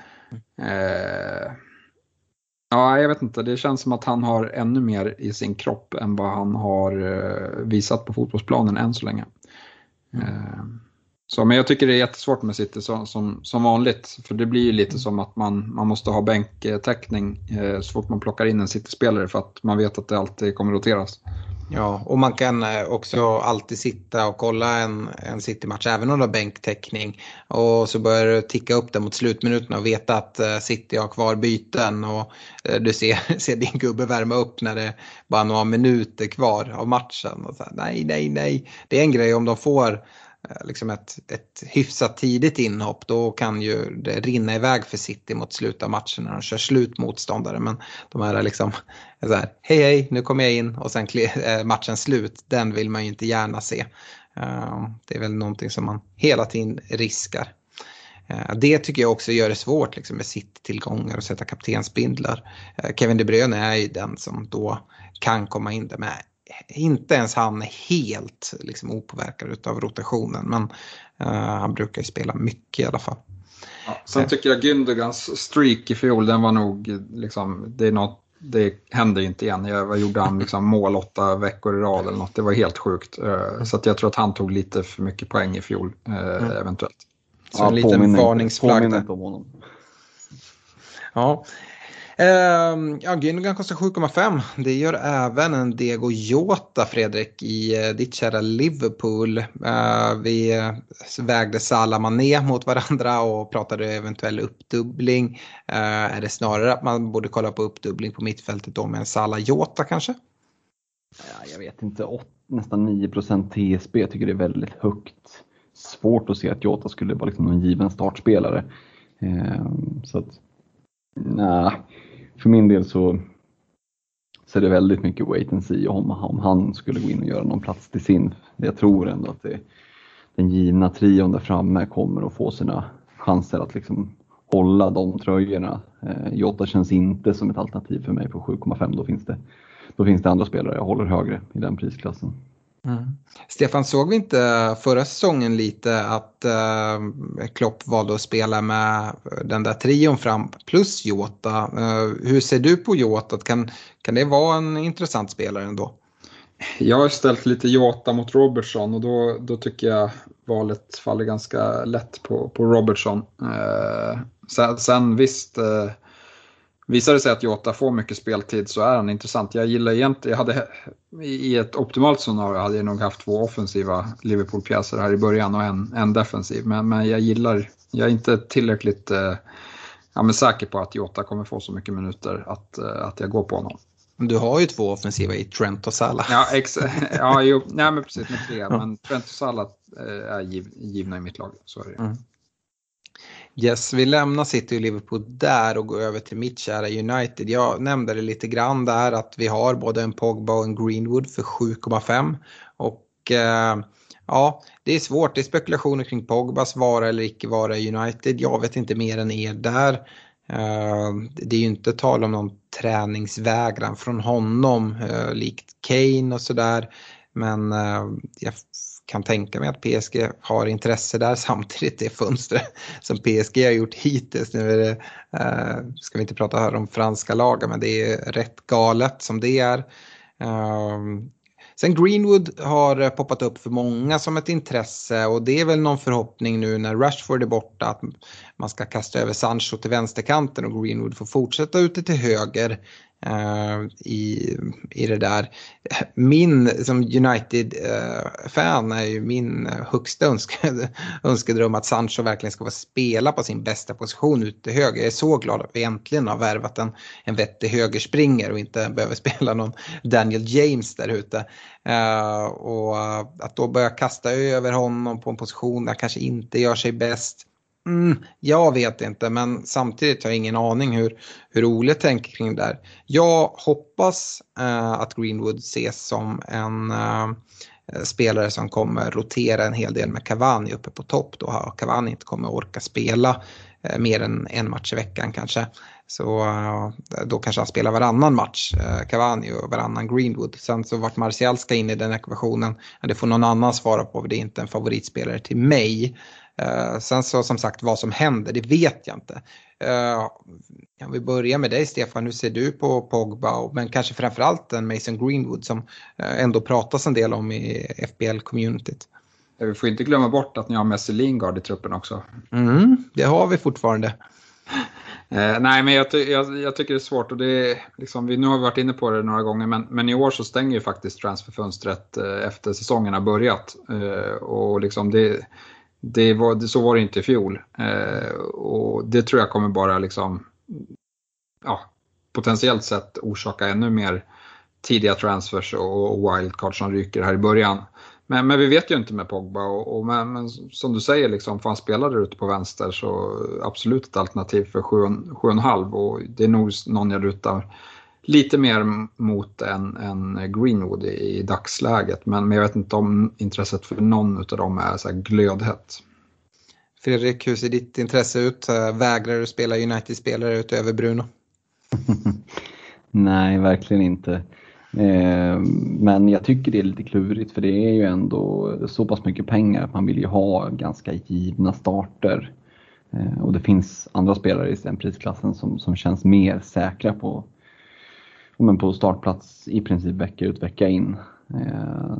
Eh, ja, jag vet inte, det känns som att han har ännu mer i sin kropp än vad han har eh, visat på fotbollsplanen än så länge. Mm. Så, men jag tycker det är jättesvårt med City som, som, som vanligt. För det blir ju lite mm. som att man, man måste ha bänktäckning eh, så fort man plockar in en City-spelare. För att man vet att det alltid kommer roteras. Ja, och man kan också alltid sitta och kolla en, en City-match även om det har bänktäckning. Och så börjar du ticka upp det mot slutminuterna och veta att City har kvar byten. Och du ser, ser din gubbe värma upp när det bara några minuter kvar av matchen. Och så här, nej, nej, nej. Det är en grej om de får liksom ett, ett hyfsat tidigt inhopp, då kan ju det rinna iväg för City mot slutet av matchen när de kör slut motståndare. Men de här liksom så här, hej hej, nu kommer jag in och sen är matchen slut, den vill man ju inte gärna se. Det är väl någonting som man hela tiden riskar. Det tycker jag också gör det svårt liksom, med City-tillgångar och sätta kaptensbindlar. Kevin De Bruyne är ju den som då kan komma in där med. Inte ens han är helt liksom, opåverkad av rotationen, men uh, han brukar ju spela mycket i alla fall. Ja, sen tycker jag Gündogans streak i fjol, den var nog liksom, det är något, det händer inte igen. Jag, vad gjorde han liksom, mål åtta veckor i rad eller något, det var helt sjukt. Uh, så att jag tror att han tog lite för mycket poäng i fjol, uh, mm. eventuellt. Så ja, en liten varningsflagg där. Ja. Uh, ja, Gündogan kostar sju komma fem. Det gör även en Diego Jota, Fredrik, i uh, ditt kära Liverpool. Uh, vi uh, vägde Salah Mané mot varandra och pratade eventuell uppdubbling. Uh, är det snarare att man borde kolla på uppdubbling på mittfältet då med en Salah Jota kanske? Ja, jag vet inte, åtta, nästan nio procent T S B. Jag tycker det är väldigt högt. Svårt att se att Jota skulle vara liksom någon given startspelare. Uh, så att, nej. För min del så, så är det väldigt mycket wait and see om, om han skulle gå in och göra någon plats till sin. Jag tror ändå att det, den givna trion där framme kommer att få sina chanser att liksom hålla de tröjorna. Eh, Jota känns inte som ett alternativ för mig på sju komma fem. Då finns det, då finns det andra spelare jag håller högre i den prisklassen. Mm. Stefan, såg vi inte förra säsongen lite att uh, Klopp valde att spela med den där trion fram plus Jota? Uh, hur ser du på Jota? Kan, kan det vara en intressant spelare ändå? Jag har ställt lite Jota mot Robertson och då, då tycker jag valet faller ganska lätt på, på Robertson. Uh, sen, sen visst... Uh, Visar det sig att Jota får mycket speltid så är han intressant. Jag gillar egentligen, jag hade i ett optimalt scenario hade jag nog haft två offensiva Liverpool-pjäser här i början och en, en defensiv. Men, men jag gillar, jag är inte tillräckligt eh, ja, men säker på att Jota kommer få så mycket minuter att, eh, att jag går på honom. Du har ju två offensiva i Trent och Salah. Ja, ex- ja jo, nej, men precis med tre. Men Trent och Salah eh, är giv, givna i mitt lag, så är det. Mm. Yes, vi lämnar City och Liverpool där och går över till mitt kära United. Jag nämnde det lite grann där att vi har både en Pogba och en Greenwood för sju komma fem. Och eh, ja, det är svårt. Det är spekulationer kring Pogbas vara eller icke vara i United. Jag vet inte mer än er där. Eh, det är ju inte tal om någon träningsvägran från honom eh, likt Kane och sådär. Men eh, jag kan tänka mig att P S G har intresse där, samtidigt det fönstret som P S G har gjort hittills. Nu är det, uh, ska vi inte prata här om franska lagar, men det är rätt galet som det är. Uh, sen Greenwood har poppat upp för många som ett intresse och det är väl någon förhoppning nu när Rashford är borta att man ska kasta över Sancho till vänsterkanten och Greenwood får fortsätta ute till höger. Uh, i, i det där. Min som United-fan uh, är ju min högsta önske, önskedröm att Sancho verkligen ska få spela på sin bästa position ute till höger. Jag är så glad att vi äntligen har värvat en, en vettig högerspringare och inte behöver spela någon Daniel James där ute. Uh, och uh, att då börja kasta över honom på en position där kanske inte gör sig bäst. Mm, jag vet inte, men samtidigt har jag ingen aning hur, hur Ole tänker kring det där. Jag hoppas uh, att Greenwood ses som en uh, spelare som kommer rotera en hel del med Cavani uppe på topp. Då har Cavani inte kommer orka spela uh, mer än en match i veckan kanske. Så uh, då kanske han spelar varannan match, uh, Cavani och varannan Greenwood. Sen så vart Martial ska in i den ekvationen, ja, det får någon annan svara på, det är inte en favoritspelare till mig. Uh, sen så som sagt vad som händer, det vet jag inte. Uh, jag vill börja med dig Stefan, hur ser du på Pogba men kanske framförallt en Mason Greenwood som uh, ändå pratas en del om i F B L-communityt? vi får inte glömma bort att ni har Messi Lingard i truppen också. Mm, det har vi fortfarande. Eh, nej, men jag, ty- jag, jag tycker det är svårt och det är, liksom, vi, nu har vi varit inne på det några gånger, men, men i år så stänger ju faktiskt transferfönstret eh, efter säsongen har börjat. Eh, och liksom det, det var, det, så var det inte i fjol. Eh, och det tror jag kommer bara liksom, ja, potentiellt sett orsaka ännu mer tidiga transfers och wildcard som ryker här i början. Men, men vi vet ju inte med Pogba och, och men, men som du säger, liksom, för han spelar där ute på vänster så absolut ett alternativ för sju komma fem och det är nog någon jag rutar lite mer mot än, än Greenwood i, i dagsläget. Men, men jag vet inte om intresset för någon av dem är så här glödhett. Fredrik, hur ser ditt intresse ut? Vägrar du spela United-spelare utöver Bruno? Nej, verkligen inte. Eh, men jag tycker det är lite klurigt för det är ju ändå så pass mycket pengar att man vill ju ha ganska givna starter. Eh, och det finns andra spelare i den prisklassen som, som känns mer säkra på, men på startplats i princip vecka ut, vecka in. Eh,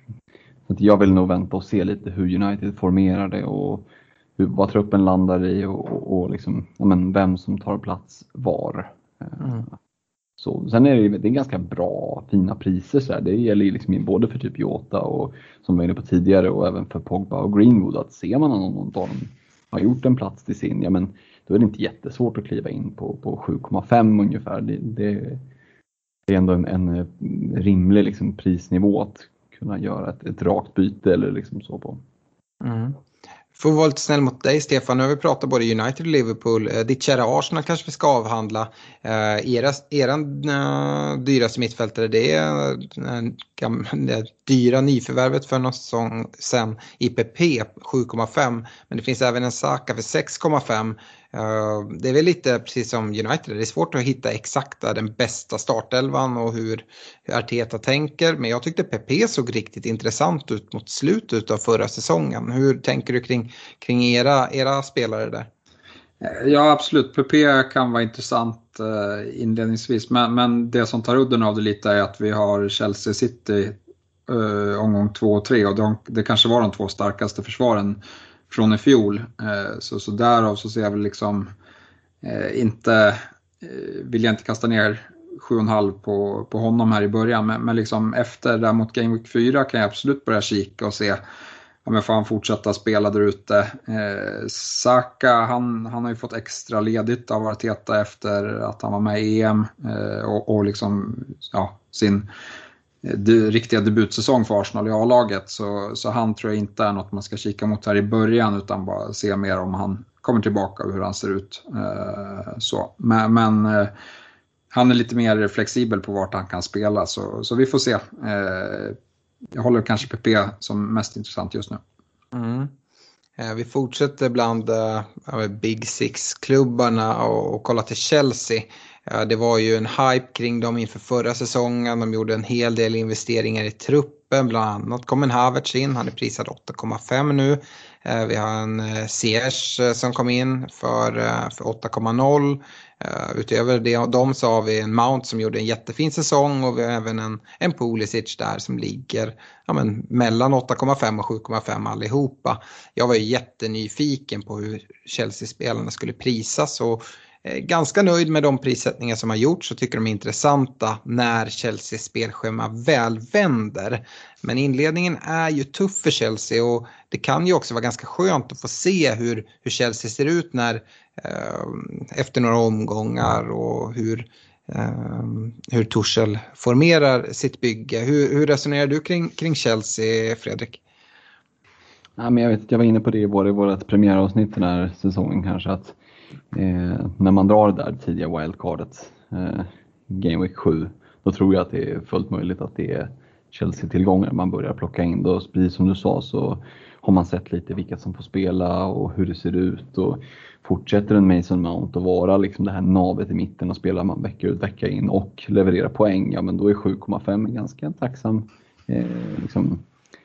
så att jag vill nog vänta och se lite hur United formerar det och hur, vad truppen landar i och, och, och liksom, ja, men vem som tar plats var. Eh, mm. Så, sen är det, det är ganska bra, fina priser. Så här. Det gäller ju liksom både för typ Jota och som vi var inne på tidigare och även för Pogba och Greenwood. Att ser man att någon av dem har gjort en plats till sin, ja, men då är det inte jättesvårt att kliva in på, på sju komma fem ungefär. Det, det, det är ändå en, en rimlig liksom prisnivå att kunna göra ett, ett rakt byte eller liksom så på. Mm. Får vara lite snäll mot dig, Stefan. Nu har vi pratat både United och Liverpool. Eh, ditt kära Arsenal kanske vi ska avhandla. Eh, era eran uh, dyraste mittfältare, det är uh, gam, det dyra nyförvärvet för någon säsong sen, I P P sju komma fem. Men det finns även en Saka för sex komma fem. Uh, det är väl lite precis som United. Det är svårt att hitta exakta den bästa startelvan och hur, hur Arteta tänker. Men jag tyckte P P såg riktigt intressant ut mot slutet av förra säsongen. Hur tänker du kring, kring era, era spelare där? Ja, absolut. P P kan vara intressant uh, inledningsvis. Men, men det som tar udden av det lite är att vi har Chelsea City uh, omgång två och tre. Och de, det kanske var de två starkaste försvaren från i fjol. Så, så därav så ser jag väl liksom eh, inte, eh, vill jag inte kasta ner sju komma fem på, på honom här i början. Men, men liksom efter där mot Game Week fyra kan jag absolut börja kika och se om jag får han fortsätta spela där ute. Eh, Saka, han, han har ju fått extra ledigt av Arteta efter att han var med i E M eh, och, och liksom ja, sin Det, riktiga debutsäsong för Arsenal i A-laget, så, så han tror jag inte är något man ska kika mot här i början, utan bara se mer om han kommer tillbaka och hur han ser ut. Eh, så. Men, men eh, han är lite mer flexibel på vart han kan spela, så, så vi får se. Eh, jag håller kanske P P som mest intressant just nu. Mm. Eh, vi fortsätter bland uh, Big Six-klubbarna och, och kolla till Chelsea. Det var ju en hype kring dem inför förra säsongen. De gjorde en hel del investeringar i truppen. Bland annat kom en Havertz in. Han är prisad åtta komma fem nu. Vi har en Ziyech som kom in för, för åtta komma noll. Utöver det, dem så har vi en Mount som gjorde en jättefin säsong. Och vi har även en, en Pulisic där som ligger ja, men, mellan åtta komma fem och sju komma fem allihopa. Jag var ju jättenyfiken på hur Chelsea-spelarna skulle prisas och ganska nöjd med de prissättningar som har gjorts, så tycker de är intressanta när Chelseas spelschema väl vänder. Men inledningen är ju tuff för Chelsea och det kan ju också vara ganska skönt att få se hur, hur Chelsea ser ut när, eh, efter några omgångar och hur, eh, hur Tuchel formerar sitt bygge. Hur, hur resonerar du kring, kring Chelsea, Fredrik? Ja, men jag vet, jag var inne på det i vårt premiäravsnitt den här säsongen kanske, att Eh, när man drar det där tidiga wildcardet eh, Game Week sju, då tror jag att det är fullt möjligt att det är Chelsea-tillgångar man börjar plocka in. Då, precis som du sa, så har man sett lite vilka som får spela och hur det ser ut, och fortsätter en Mason Mount att vara liksom det här navet i mitten och spelar man vecka ut vecka in och levererar poäng, ja men då är sju komma fem en ganska tacksam eh, liksom,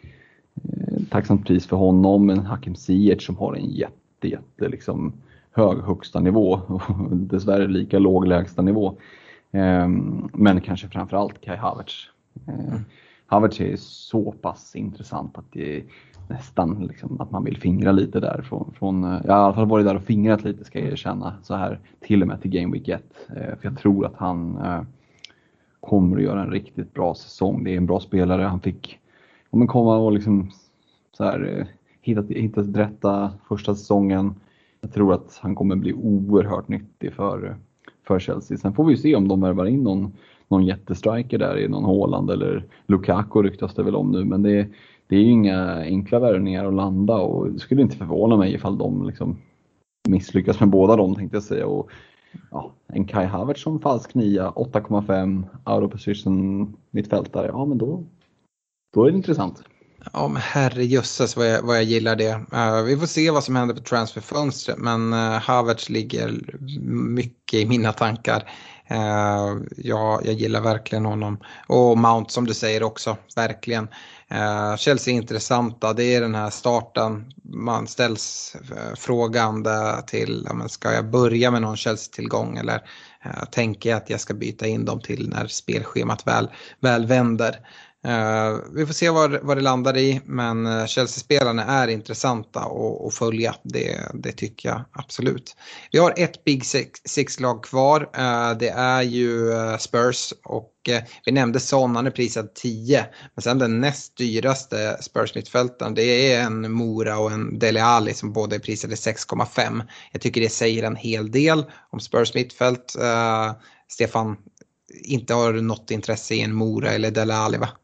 eh, tacksamt pris för honom. En Hakim Ziyech som har en jätte, jätte liksom hög högsta nivå och dessvärre lika låg lägsta nivå. Eh, men kanske framförallt Kai Havertz. Eh, Havertz är så pass intressant att det, nästan liksom att man vill fingra lite där från, från jag har i alla fall varit där och fingrat lite, ska jag erkänna, så här till och med till Game Week ett. För jag tror att han eh, kommer att göra en riktigt bra säsong. Det är en bra spelare. Han fick om man komma och liksom så här eh, hittat hittat rätta första säsongen. Jag tror att han kommer bli oerhört nyttig för för Chelsea. Sen får vi se om de värvar in någon någon jättestriker där i någon Haaland eller Lukaku ryktas det väl om nu, men det Det är ju inga enkla värvningar att landa, och det skulle inte förvåna mig ifall de liksom misslyckas med båda dem, tänkte jag säga. Och ja, en Kai Havertz som falsk nia, åtta komma fem, out of position mittfältare, ja men då, då är det intressant. Ja men herrejösses vad jag, vad jag gillar det. Uh, vi får se vad som händer på transferfönstret, men uh, Havertz ligger mycket i mina tankar. Uh, ja, jag gillar verkligen honom. Och Mount som du säger också, verkligen. Uh, Chelsea är intressanta, det är den här starten. Man ställs uh, frågande till, ja, men ska jag börja med någon Chelsea-tillgång eller uh, tänker jag att jag ska byta in dem till när spelschemat väl, väl vänder. Uh, vi får se vad, vad det landar i, men uh, Chelsea-spelarna är intressanta att, att följa, det, det tycker jag absolut. Vi har ett Big Six-lag kvar, uh, det är ju uh, Spurs, och uh, vi nämnde Son, han är prisad tio, men sen den näst dyraste Spurs-mittfältaren, det är en Mora och en Dele Alli som båda är prisade sex komma fem. Jag tycker det säger en hel del om Spurs-mittfält. Uh, Stefan, inte har du något intresse i en Mora eller Dele Alli, va?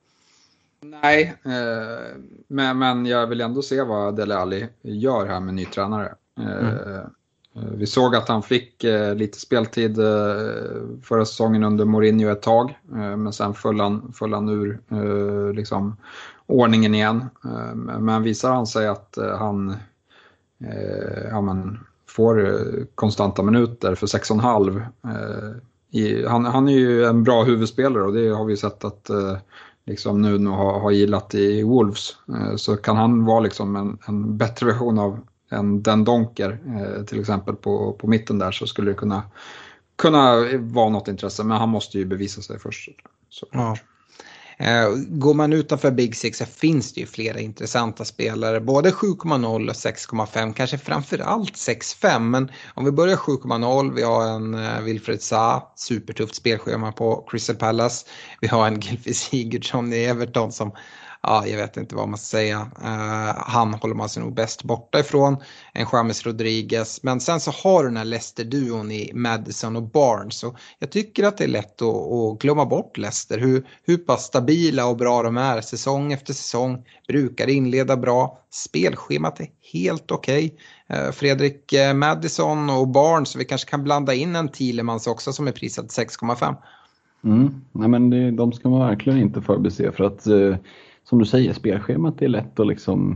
Nej, eh, men, men jag vill ändå se vad Dele Alli gör här med ny tränare. Eh, mm. Vi såg att han fick eh, lite speltid eh, förra säsongen under Mourinho ett tag, eh, men sen föll han, föll han ur eh, liksom, ordningen igen. Eh, men visar han sig att eh, han eh, ja, men, får eh, konstanta minuter för sex komma fem. Eh, i, han, han är ju en bra huvudspelare, och det har vi sett att eh, liksom nu, nu har, har gillat i Wolves, eh, så kan han vara liksom en, en bättre version av en Den Donker eh, till exempel på, på mitten där, så skulle det kunna, kunna vara något intresse, men han måste ju bevisa sig först. Ja. Eh, går man utanför Big Six så finns det ju flera intressanta spelare, både sju komma noll och sex komma fem, kanske framförallt sex komma fem, men om vi börjar sju komma noll, vi har en eh, Wilfred Zaha, supertufft spelschema på Crystal Palace, vi har en Gylfi Sigurdsson i Everton som, ja, jag vet inte vad man ska säga. Uh, han håller man sig nog bäst borta ifrån. En James Rodriguez. Men sen så har du den här Leicester-duon i Maddison och Barnes. Och jag tycker att det är lätt att, att glömma bort Leicester. Hur, hur pass stabila och bra de är säsong efter säsong. Brukar inleda bra. Spelschemat är helt okej. Okay. Uh, Fredrik uh, Maddison och Barnes. Vi kanske kan blanda in en Thielemans också som är prisad sex komma fem. Mm. Nej, men det, de ska man verkligen inte förbise, för att uh... som du säger, spelschemat är lätt att liksom,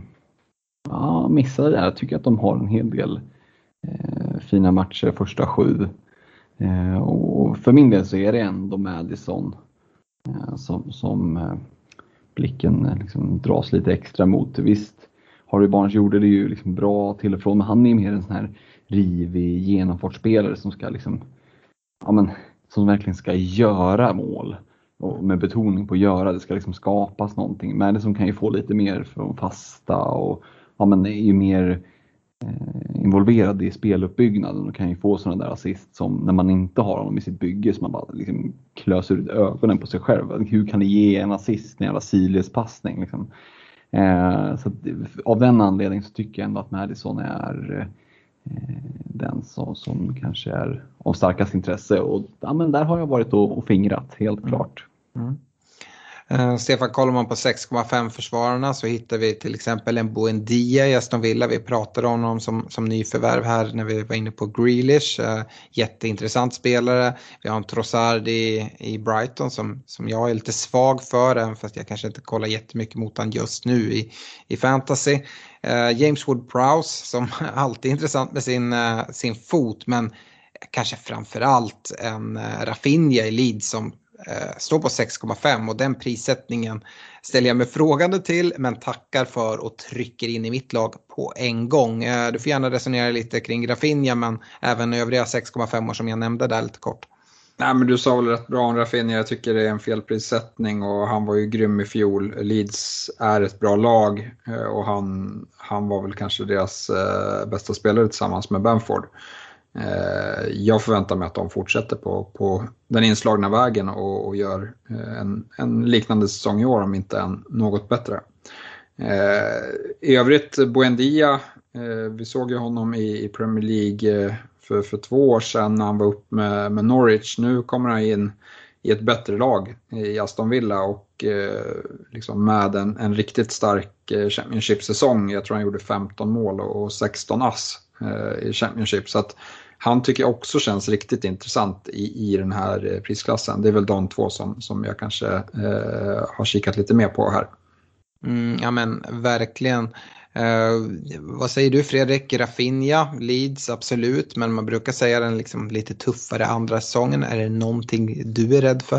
ja, missa det där. Jag tycker att de har en hel del eh, fina matcher första sju. Eh, och för min del så är det ändå Maddison eh, som, som eh, blicken eh, liksom dras lite extra mot. Visst, Harvey Barnes gjorde det ju liksom bra till och från, men han är mer en sån här rivig genomfartsspelare som ska liksom, ja men, som verkligen ska göra mål. Och med betoning på göra, det ska liksom skapas någonting. Men det som kan ju få lite mer från fasta och ja, men är ju mer eh, involverad i speluppbyggnaden och kan ju få sådana där assist som när man inte har honom i sitt bygge, så man bara liksom klöser ut ögonen på sig själv. Hur kan det ge en assist, en jävla sidledes passning liksom? Eh, så att, av den anledningen så tycker jag ändå att Maddison är eh, den som, som kanske är av starkast intresse, och ja, men där har jag varit och, och fingrat helt mm. klart. Mm. Uh, Stefan, kollar man på sex komma fem försvararna så hittar vi till exempel en Buendia i Aston Villa. Vi pratade om honom som, som nyförvärv här när vi var inne på Grealish. Uh, jätteintressant spelare. Vi har en Trossard i, i Brighton som, som jag är lite svag för, även fast jag kanske inte kollar jättemycket mot han just nu i, i fantasy. Uh, James Ward-Prowse som alltid är intressant med sin, uh, sin fot, men kanske framförallt en uh, Rafinha i Leeds som uh, står på sex komma fem, och den prissättningen ställer jag mig frågande till, men tackar för och trycker in i mitt lag på en gång. Uh, du får gärna resonera lite kring Rafinha, men även övriga sex komma fem som jag nämnde där lite kort. Nej, men du sa väl rätt bra om Rafinha. Jag tycker det är en felprissättning och han var ju grym i fjol. Leeds är ett bra lag och han, han var väl kanske deras eh, bästa spelare tillsammans med Bamford. Eh, jag förväntar mig att de fortsätter på, på den inslagna vägen och, och gör eh, en, en liknande säsong i år, om inte en något bättre. Eh, I övrigt, Buendia, eh, vi såg ju honom i, i Premier League eh, för, för två år sedan när han var upp med, med Norwich. Nu kommer han in i ett bättre lag i Aston Villa och eh, liksom med en, en riktigt stark eh, Championship-säsong. Jag tror han gjorde femton mål och sexton ass eh, i Championship, så att han tycker jag också känns riktigt intressant i, i den här prisklassen. Det är väl de två som, som jag kanske eh, har kikat lite mer på här. Mm, ja men verkligen. Uh, vad säger du Fredrik? Rafinha, Leeds, absolut. Men man brukar säga den liksom lite tuffare andra säsongen. Är det någonting du är rädd för?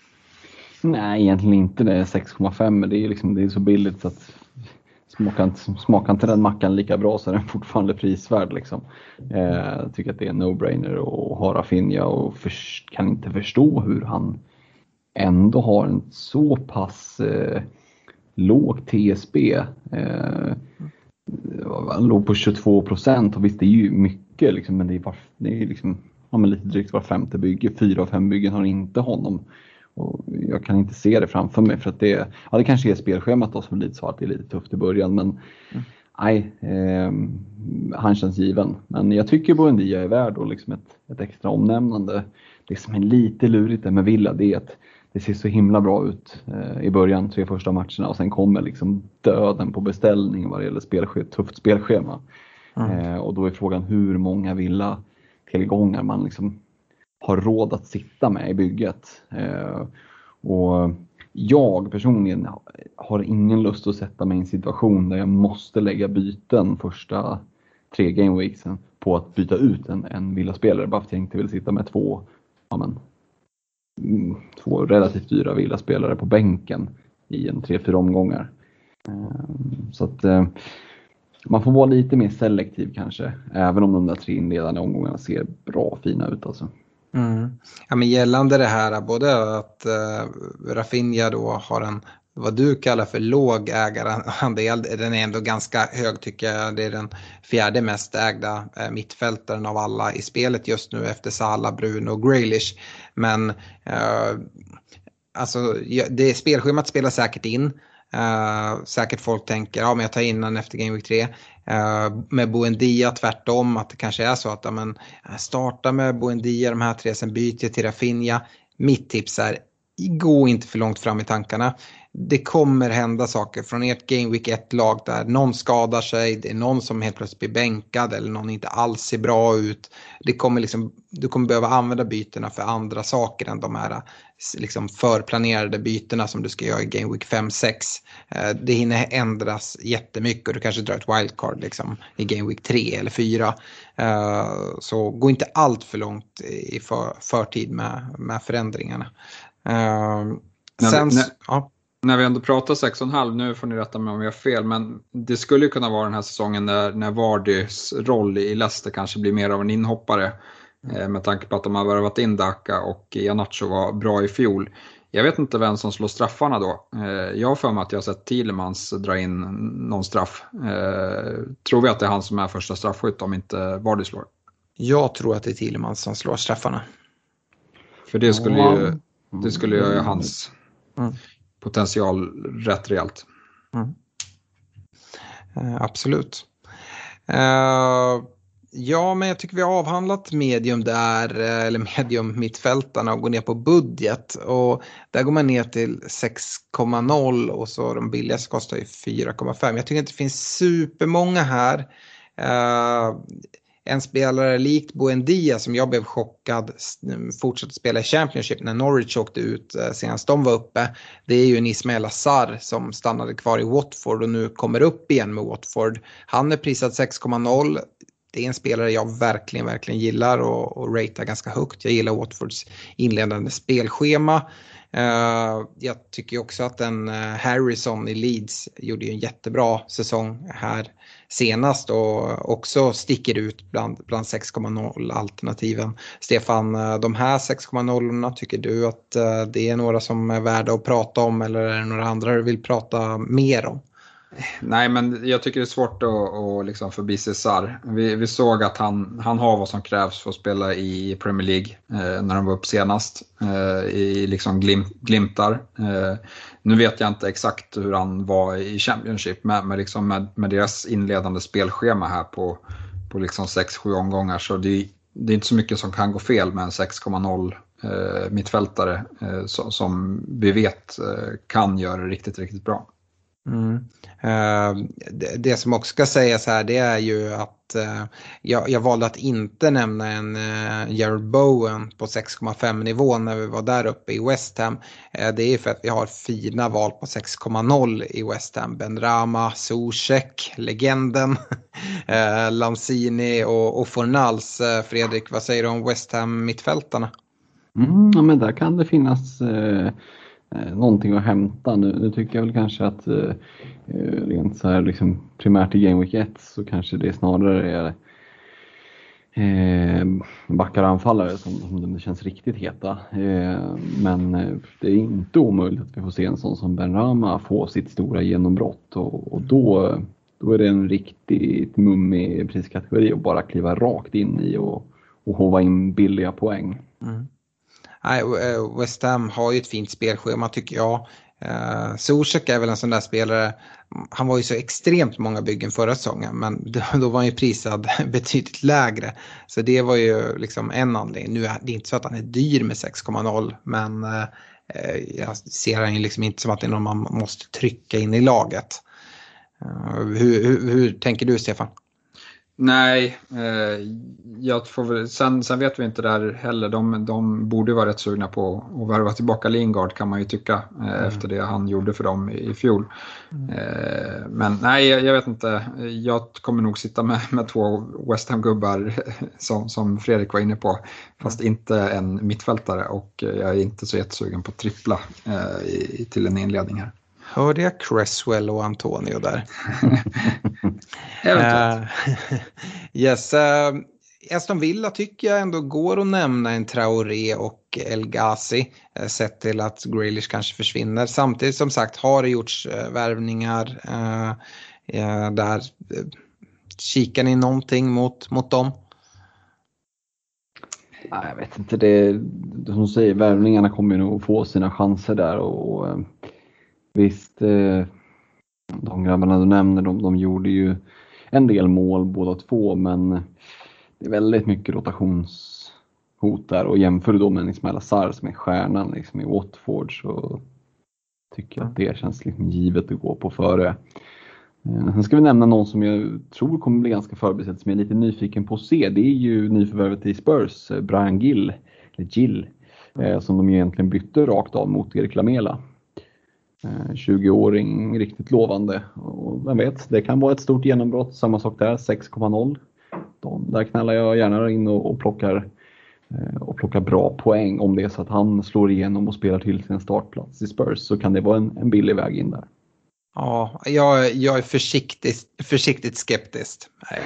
Nej, egentligen inte. Det är sex komma fem, men det är, liksom, det är så billigt så att smakar inte, smakar inte den mackan lika bra så är den fortfarande prisvärd. Liksom. Uh, jag tycker att det är en no-brainer att ha Rafinha och för, kan inte förstå hur han ändå har en så pass... Uh, låg T S B. Eh, han låg på tjugotvå procent och visst det är ju mycket liksom, men det är, bara, det är liksom, ja, men lite drygt var femte bygge. Fyra av fem byggen har inte honom. Och jag kan inte se det framför mig för att det, ja, det kanske är spelschemat då, som lite så att det är lite tufft i början, men mm. nej, eh, han känns given. Men jag tycker Buendia är värd och liksom ett, ett extra omnämnande. Det som är lite lurigt med Villa, det är att det ser så himla bra ut eh, i början, tre första matcherna, och sen kommer liksom döden på beställning vad det gäller spelschema, tufft spelschema. Mm. Eh, och då är frågan hur många Villa tillgångar man liksom har råd att sitta med i bygget. Eh, och jag personligen har ingen lust att sätta mig i en situation där jag måste lägga byten första tre gameweeksen på att byta ut en, en Villa-spelare, bara för att jag inte vill sitta med två, ja men, två relativt dyra Villa-spelare på bänken i en tre fyra omgångar. Så att man får vara lite mer selektiv kanske, även om de där tre inledande omgångarna ser bra fina ut alltså. Mm. Ja, men gällande det här, både att uh, Rafinha då har en, vad du kallar för låg ägarandel, den är ändå ganska hög tycker jag. Det är den fjärde mest ägda eh, mittfältaren av alla i spelet just nu efter Salah, Bruno och Grealish. Men eh, alltså, det spelschemat spelar säkert in. Uh, säkert folk tänker, ja men jag tar in den efter Game Week tre. Uh, med Buendia tvärtom, att det kanske är så att ja, men, starta med Buendia de här tre, sen byter jag till Rafinha. Mitt tips är, gå inte för långt fram i tankarna. Det kommer hända saker från ert Game Week ett-lag där någon skadar sig, det är någon som helt plötsligt blir bänkad eller någon inte alls ser bra ut. Det kommer liksom, du kommer behöva använda bytena för andra saker än de här liksom förplanerade bytena som du ska göra i Game Week fem sex. Det hinner ändras jättemycket och du kanske drar ett wildcard liksom i Game Week tre eller fyra. Så gå inte allt för långt i för, förtid med, med förändringarna. Sen, när, ja. när vi ändå pratar sex komma fem, nu får ni rätta mig om jag har fel, men det skulle ju kunna vara den här säsongen när, när Vardys roll i Leicester kanske blir mer av en inhoppare. Mm. Med tanke på att de har värvat in Daka och Iheanacho var bra i fjol. Jag vet inte vem som slår straffarna då. Jag har för mig att jag har sett Thielemans dra in någon straff. Tror vi att det är han som är första straffskytt om inte Vardy slår? Jag tror att det är Thielemans som slår straffarna. För det skulle ju, det skulle ju göra hans mm. potential rätt rejält. Mm. Uh, absolut. Uh... Ja, men jag tycker vi har avhandlat medium där, eller medium mittfältarna och går ner på budget. Och där går man ner till sex komma noll och så de billigaste kostar ju fyra komma fem. Jag tycker inte det finns supermånga här. Uh, en spelare likt Buendia som jag blev chockad fortsatte spela i Championship när Norwich åkte ut uh, senast de var uppe. Det är ju en Ismail Assar som stannade kvar i Watford och nu kommer upp igen med Watford. Han är prisad sex komma noll. Det är en spelare jag verkligen, verkligen gillar och, och ratear ganska högt. Jag gillar Watfords inledande spelschema. Uh, jag tycker också att en uh, Harrison i Leeds gjorde ju en jättebra säsong här senast och också sticker ut bland, bland sex komma noll alternativen. Stefan, uh, de här sex komma noll tycker du att uh, det är några som är värda att prata om, eller är det några andra du vill prata mer om? Nej, men jag tycker det är svårt att, att liksom förbi Cesar. Vi, vi såg att han, han har vad som krävs för att spela i Premier League eh, när de var upp senast. Eh, I liksom glim, glimtar. Eh, nu vet jag inte exakt hur han var i Championship. Men, men liksom med, med deras inledande spelschema här på, på liksom sex sju omgångar. Så det, det är inte så mycket som kan gå fel med en sex komma noll eh, mittfältare. Eh, så, som vi vet eh, kan göra det riktigt, riktigt bra. Mm. Uh, det, det som också ska sägas här, det är ju att uh, jag, jag valde att inte nämna en uh, Jared Bowen på sex komma fem nivå när vi var där uppe i West Ham. Uh, det är för att vi har fina val på sex komma noll i West Ham. Benrahma, Zuzek, legenden, uh, Lanzini och, och Fornals. Uh, Fredrik, vad säger du om West Ham mittfältarna? Mm, ja, men där kan det finnas uh... någonting att hämta. Nu, nu tycker jag väl kanske att eh, rent så här liksom primärt i Game Week ett så kanske det snarare är eh, backar anfallare som, som det känns riktigt heta. Eh, men det är inte omöjligt att vi får se en sån som Benrahma få sitt stora genombrott och, och då, då är det en riktigt mummig priskategori att bara kliva rakt in i och, och hova in billiga poäng. Mm. Nej, West Ham har ju ett fint spelschema tycker jag. Uh, Zuzek är väl en sån där spelare. Han var ju så extremt många byggen förra säsongen, men då, då var han ju prisad betydligt lägre. Så det var ju liksom en anledning. Nu är det inte så att han är dyr med sex komma noll, men uh, jag ser han ju liksom inte som att det är någon man måste trycka in i laget. Uh, hur, hur, hur tänker du, Stefan? Nej, eh, jag får väl, sen, sen vet vi inte där heller. De, de borde vara rätt sugna på att värva tillbaka Lingard kan man ju tycka eh, mm. efter det han gjorde för dem i, i fjol. Mm. Eh, men nej, jag, jag vet inte. Jag kommer nog sitta med, med två West Ham-gubbar som, som Fredrik var inne på. Fast mm. inte en mittfältare och jag är inte så jättesugen på att trippla eh, i, till en inledning här. Hörde jag Cresswell och Antonio där? uh, yes, uh, Aston Villa tycker jag ändå går att nämna en Traoré och El Ghazi. Uh, sett till att Grealish kanske försvinner. Samtidigt som sagt har det gjorts uh, värvningar uh, uh, där. Uh, kikar ni någonting mot, mot dem? Nej, jag vet inte. Det, som du säger, värvningarna kommer ju nog få sina chanser där och... och visst, de grabbarna du nämner, de, de gjorde ju en del mål båda två, men det är väldigt mycket rotationshot där och jämför då med Ismail Assar som är stjärnan liksom i Watford så tycker jag att det känns liksom givet att gå på före. Sen ska vi nämna någon som jag tror kommer bli ganska förbisedd som jag är lite nyfiken på att se. Det är ju nyförvärvet i Spurs, Bryan Gill, eller Gill, som de egentligen bytte rakt av mot Erik Lamela. tjugo-åring, riktigt lovande och vem vet, det kan vara ett stort genombrott. Samma sak där, sex komma noll. De, där knallar jag gärna in och, och, plockar, och plockar bra poäng. Om det är så att han slår igenom och spelar till sin startplats i Spurs så kan det vara en, en billig väg in där. Ja, jag, jag är försiktigt, försiktigt skeptisk.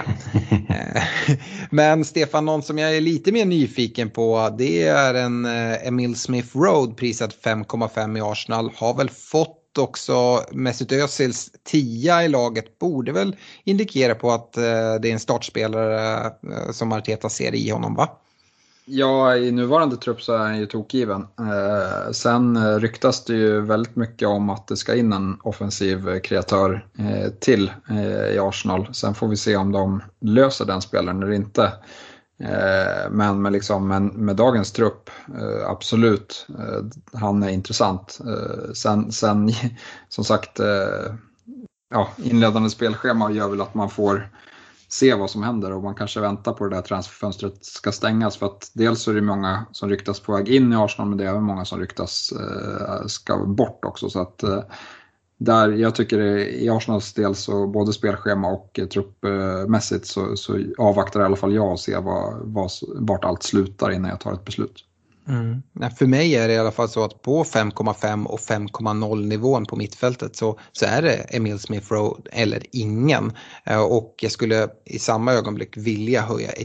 Men Stefan, någon som jag är lite mer nyfiken på, det är en Emil Smith Rowe prisad fem komma fem i Arsenal. Har väl fått också Mesut Özils tia i laget, borde väl indikera på att det är en startspelare som Arteta ser i honom, va? Ja, i nuvarande trupp så är han ju tokgiven. Eh, sen ryktas det ju väldigt mycket om att det ska in en offensiv kreatör eh, till eh, i Arsenal. Sen får vi se om de löser den spelaren eller inte. Eh, men med, liksom, med, med dagens trupp, eh, absolut, eh, han är intressant. Eh, sen, sen, som sagt, eh, ja, inledande spelschema gör väl att man får se vad som händer och man kanske väntar på det där transferfönstret ska stängas för att dels så är det många som ryktas på väg in i Arsenal men det är även många som ryktas eh, ska bort också så att eh, där jag tycker det, i Arsenals del så både spelschema och eh, truppmässigt så, så avvaktar i alla fall jag och ser vad, vad, vart allt slutar innan jag tar ett beslut. Mm. För mig är det i alla fall så att på fem komma fem och fem komma noll nivån på mittfältet så, så är det Emil Smith Rowe eller ingen. Och jag skulle i samma ögonblick vilja höja ett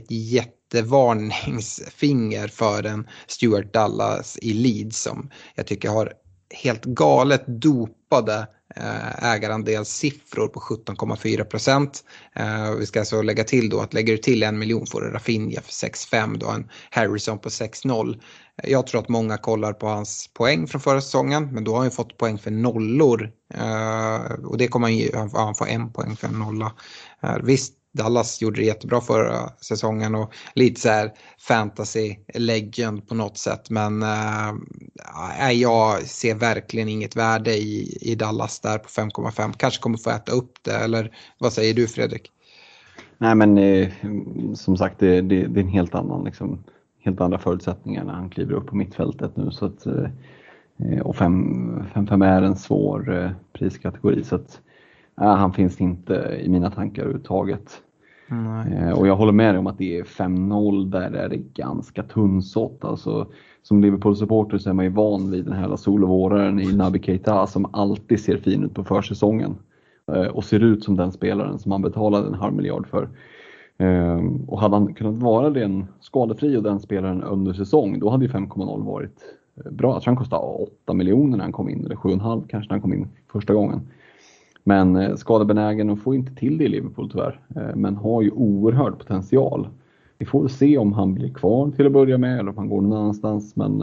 jättevarningsfinger för en Stuart Dallas i Leeds som jag tycker har helt galet dopade ägarandelssiffror på sjutton komma fyra procent. Vi ska alltså lägga till då att lägger du till en miljon får du Rafinha för sex komma fem, då en Harrison på sex komma noll. Jag tror att många kollar på hans poäng från förra säsongen, men då har han ju fått poäng för nollor och det kommer han ju, han får en poäng för en nolla. Visst, Dallas gjorde det jättebra förra säsongen och lite så här fantasy legend på något sätt. Men äh, jag ser verkligen inget värde i, i Dallas där på fem komma fem. Kanske kommer få äta upp det, eller vad säger du Fredrik? Nej men eh, som sagt det, det, det är en helt annan liksom, helt andra förutsättningar när han kliver upp på mittfältet nu. Så att, eh, och fem fem är en svår eh, priskategori så att äh, han finns inte i mina tankar överhuvudtaget. Eh, och jag håller med dig om att det är fem noll, där är det ganska tunnsått. Alltså, som Liverpool-supporter så är man ju van vid den här solovåraren i Naby Keita som alltid ser fin ut på försäsongen. Eh, och ser ut som den spelaren som man betalade en halv miljard för. Eh, och hade han kunnat vara den skadefri och den spelaren under säsong, då hade ju fem komma noll varit bra. Jag tror han kostade åtta miljoner när han kom in, eller sju komma fem kanske när han kom in första gången. Men skadebenägen och får inte till det i Liverpool tyvärr. Men har ju oerhörd potential. Vi får se om han blir kvar till att börja med eller om han går någon annanstans. Men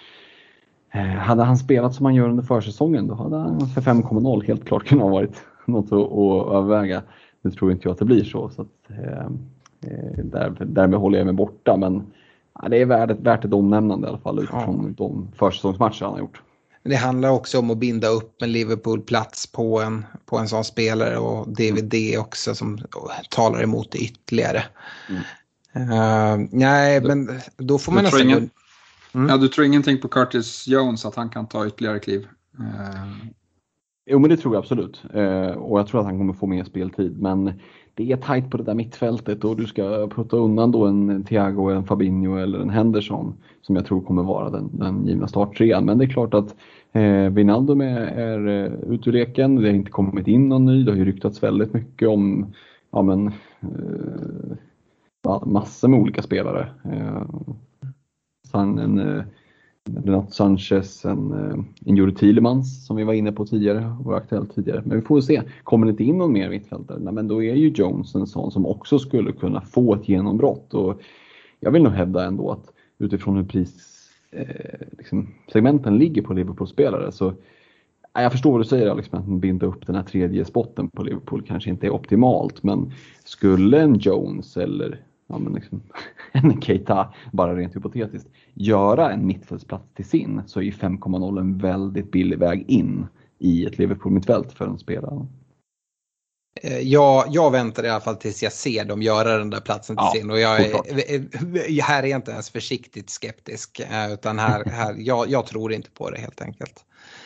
eh, hade han spelat som han gör under försäsongen, då hade han för fem komma noll helt klart kunnat ha varit något att, att överväga. Nu tror inte jag att det blir så. Så att, eh, där, därmed håller jag mig borta. Men ja, det är värt, värt ett omnämnande i alla fall utifrån ja. de försäsongsmatcher han har gjort. Det handlar också om att binda upp en Liverpool-plats på en, på en sån spelare och D V D också som talar emot det ytterligare. Mm. Uh, nej, du, men då får man nästan... Ingen, mm. Ja, du tror ingenting på Curtis Jones att han kan ta ytterligare kliv? Uh. Jo, men det tror jag absolut. Uh, och jag tror att han kommer få mer speltid. Men det är tajt på det där mittfältet och du ska putta undan då en Thiago, en Fabinho eller en Henderson som jag tror kommer vara den, den givna starttrean. Men det är klart att eh, Wijnaldum är, är ute ur leken. Det har inte kommit in någon ny. Det har ju ryktats väldigt mycket om ja, men, eh, massor med olika spelare. Eh, sen en eh, Renato Sanchez, en, en Juri Tielemans som vi var inne på tidigare, var aktuellt tidigare. Men vi får se, kommer det inte in någon mer mittfältare? Nej, men då är ju Jones en sån som också skulle kunna få ett genombrott. Och jag vill nog hävda ändå att utifrån hur pris eh, liksom, segmenten ligger på Liverpool-spelare så ja, jag förstår vad du säger Alex, att binda upp den här tredje spotten på Liverpool kanske inte är optimalt, men skulle en Jones eller ja, men liksom, en Keita, bara rent hypotetiskt, göra en mittfältsplats till sin, så är ju fem komma noll en väldigt billig väg in i ett Liverpool-mittfält för en spelare. Ja, jag väntar i alla fall tills jag ser dem göra den där platsen till ja, sin. Och jag är, här är jag inte ens försiktigt skeptisk, utan här, här, jag, jag tror inte på det helt enkelt.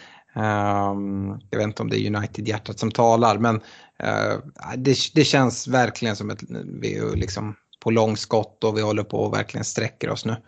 Um, jag vet inte om det är United-hjärtat som talar, men uh, det, det känns verkligen som att vi är liksom på långskott och vi håller på och verkligen sträcker oss nu.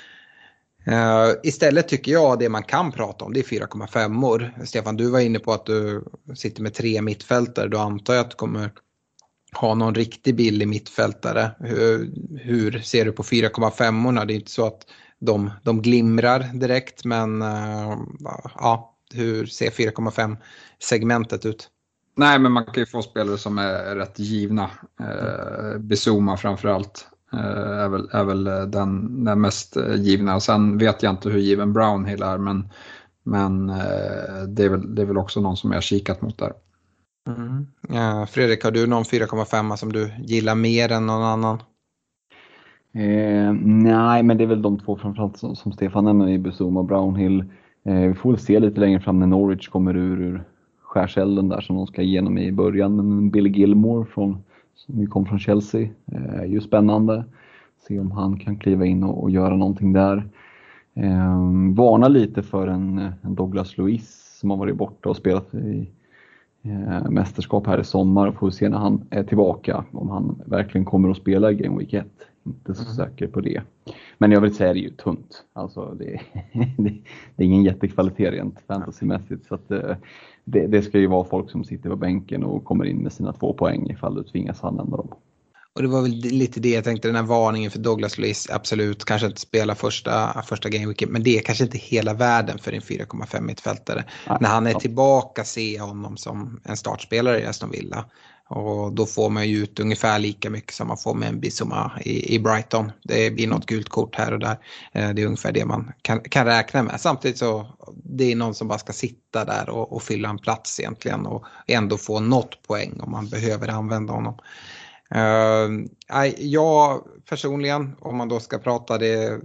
Uh, istället tycker jag det man kan prata om, det är fyra komma fem-or. Stefan, du var inne på att du sitter med tre mittfältare. Då antar jag att du kommer ha någon riktig billig mittfältare. Hur, hur ser du på fyra komma fem-orna? Det är inte så att de, de glimrar direkt, men uh, ja, hur ser fyra komma fem-segmentet ut? Nej, men man kan ju få spelare som är rätt givna. Eh, Bissouma framförallt eh, är väl, är väl den, den mest givna. Och sen vet jag inte hur given Brownhill är, men, men eh, det, är väl, det är väl också någon som jag har kikat mot där. Mm. Ja, Fredrik, har du någon fyra komma fem som du gillar mer än någon annan? Eh, nej, men det är väl de två framförallt som, som Stefan nämner i Bissouma och Brownhill. Eh, vi får väl se lite längre fram när Norwich kommer ur, ur skärselden där som de ska igenom i början. Men Billy Gilmore från, som kom från Chelsea är ju spännande. Se om han kan kliva in och, och göra någonting där. Eh, varna lite för en, en Douglas Luiz som har varit borta och spelat i, eh, mästerskap här i sommar och får se när han är tillbaka om han verkligen kommer att spela i Game Week ett. Inte så mm. säker på det. Men jag vill säga det är ju tunt. Alltså det, det, det är ingen jättekvalitet rent fantasymässigt. Så att det, det ska ju vara folk som sitter på bänken och kommer in med sina två poäng ifall du tvingas använda dem. Och det var väl lite det jag tänkte, den här varningen för Douglas Luiz, absolut, kanske inte spela första, första gameweeken, men det är kanske inte hela världen för en fyra komma fem mittfältare. Ja, när han är ja. tillbaka ser jag honom som en startspelare i Aston Villa. Och då får man ju ut ungefär lika mycket som man får med en Bissouma i, i Brighton. Det blir något gult kort här och där. Det är ungefär det man kan, kan räkna med. Samtidigt så det är någon som bara ska sitta där och, och fylla en plats egentligen. Och ändå få något poäng om man behöver använda honom. Uh, jag personligen, om man då ska prata det...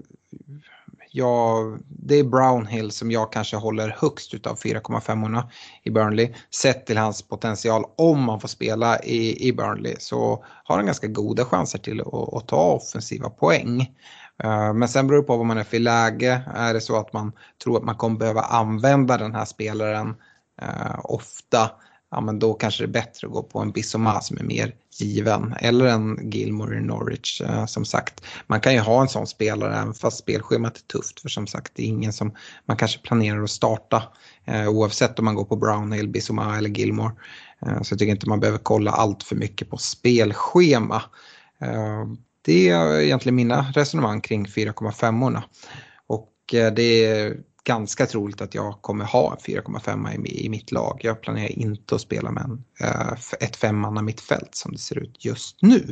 Ja, det är Brownhill som jag kanske håller högst utav fyra komma fem i Burnley. Sett till hans potential om man får spela i, i Burnley så har han ganska goda chanser till att, att ta offensiva poäng. Uh, men sen beror det på vad man är för läge. Är det så att man tror att man kommer behöva använda den här spelaren uh, ofta, ja, men då kanske det är bättre att gå på en Bissouma som är mer given. Eller en Gilmore i Norwich, eh, som sagt. Man kan ju ha en sån spelare även fast spelschemat är tufft. För som sagt, det är ingen som man kanske planerar att starta. Eh, oavsett om man går på Brownhill, Bissouma eller Gilmore. Eh, så jag tycker inte man behöver kolla allt för mycket på spelschema. Eh, det är egentligen mina resonemang kring fyra komma fem. Och eh, det är ganska troligt att jag kommer ha en fyra komma fem i, i mitt lag. Jag planerar inte att spela med en, uh, ett femmanna mittfält som det ser ut just nu.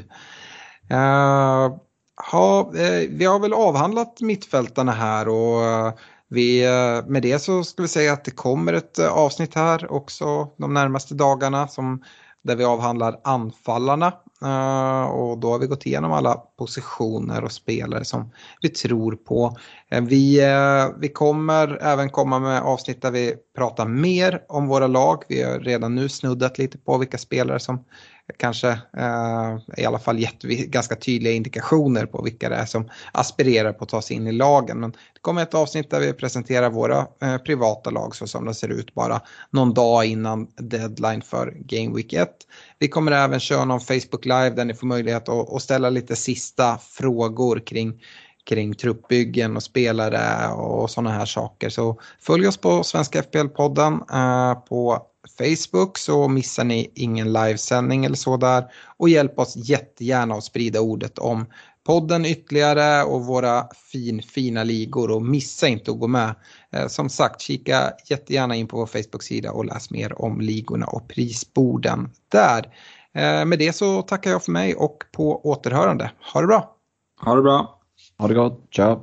Uh, ha, uh, vi har väl avhandlat mittfältarna här och uh, vi, uh, med det så ska vi säga att det kommer ett uh, avsnitt här också de närmaste dagarna som, där vi avhandlar anfallarna. Uh, och då har vi gått igenom alla positioner och spelare som vi tror på. Uh, vi, uh, vi kommer även komma med avsnitt där vi pratar mer om våra lag. Vi har redan nu snuddat lite på vilka spelare som kanske uh, i alla fall gett ganska tydliga indikationer på vilka det är som aspirerar på att ta sig in i lagen. Men det kommer ett avsnitt där vi presenterar våra uh, privata lag så som det ser ut bara någon dag innan deadline för Game Week ett. Vi kommer även köra någon Facebook Live där ni får möjlighet att, att ställa lite sista frågor kring, kring truppbyggen och spelare och sådana här saker. Så följ oss på Svenska F P L-podden eh, på Facebook så missar ni ingen livesändning eller så där. Och hjälp oss jättegärna att sprida ordet om podden ytterligare och våra fin, fina ligor och missa inte att gå med. Eh, som sagt, kika jättegärna in på vår Facebook-sida och läs mer om ligorna och prisborden där. Eh, med det så tackar jag för mig och på återhörande. Ha det bra! Ha det bra! Ha det gott, ciao!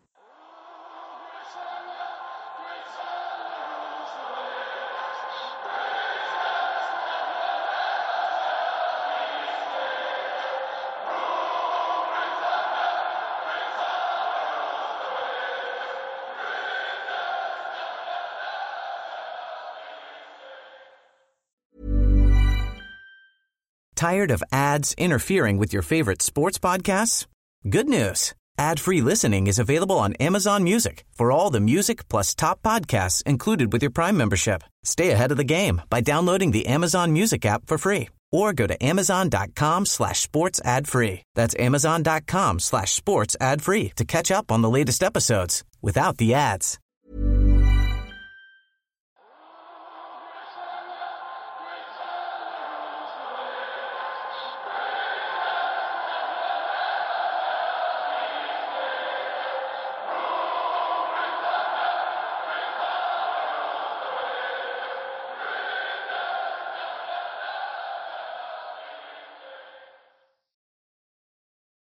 Tired of ads interfering with your favorite sports podcasts? Good news. Ad-free listening is available on Amazon Music for all the music plus top podcasts included with your Prime membership. Stay ahead of the game by downloading the Amazon Music app for free or go to amazon.com slash sports ad free. That's amazon.com slash sports ad free to catch up on the latest episodes without the ads.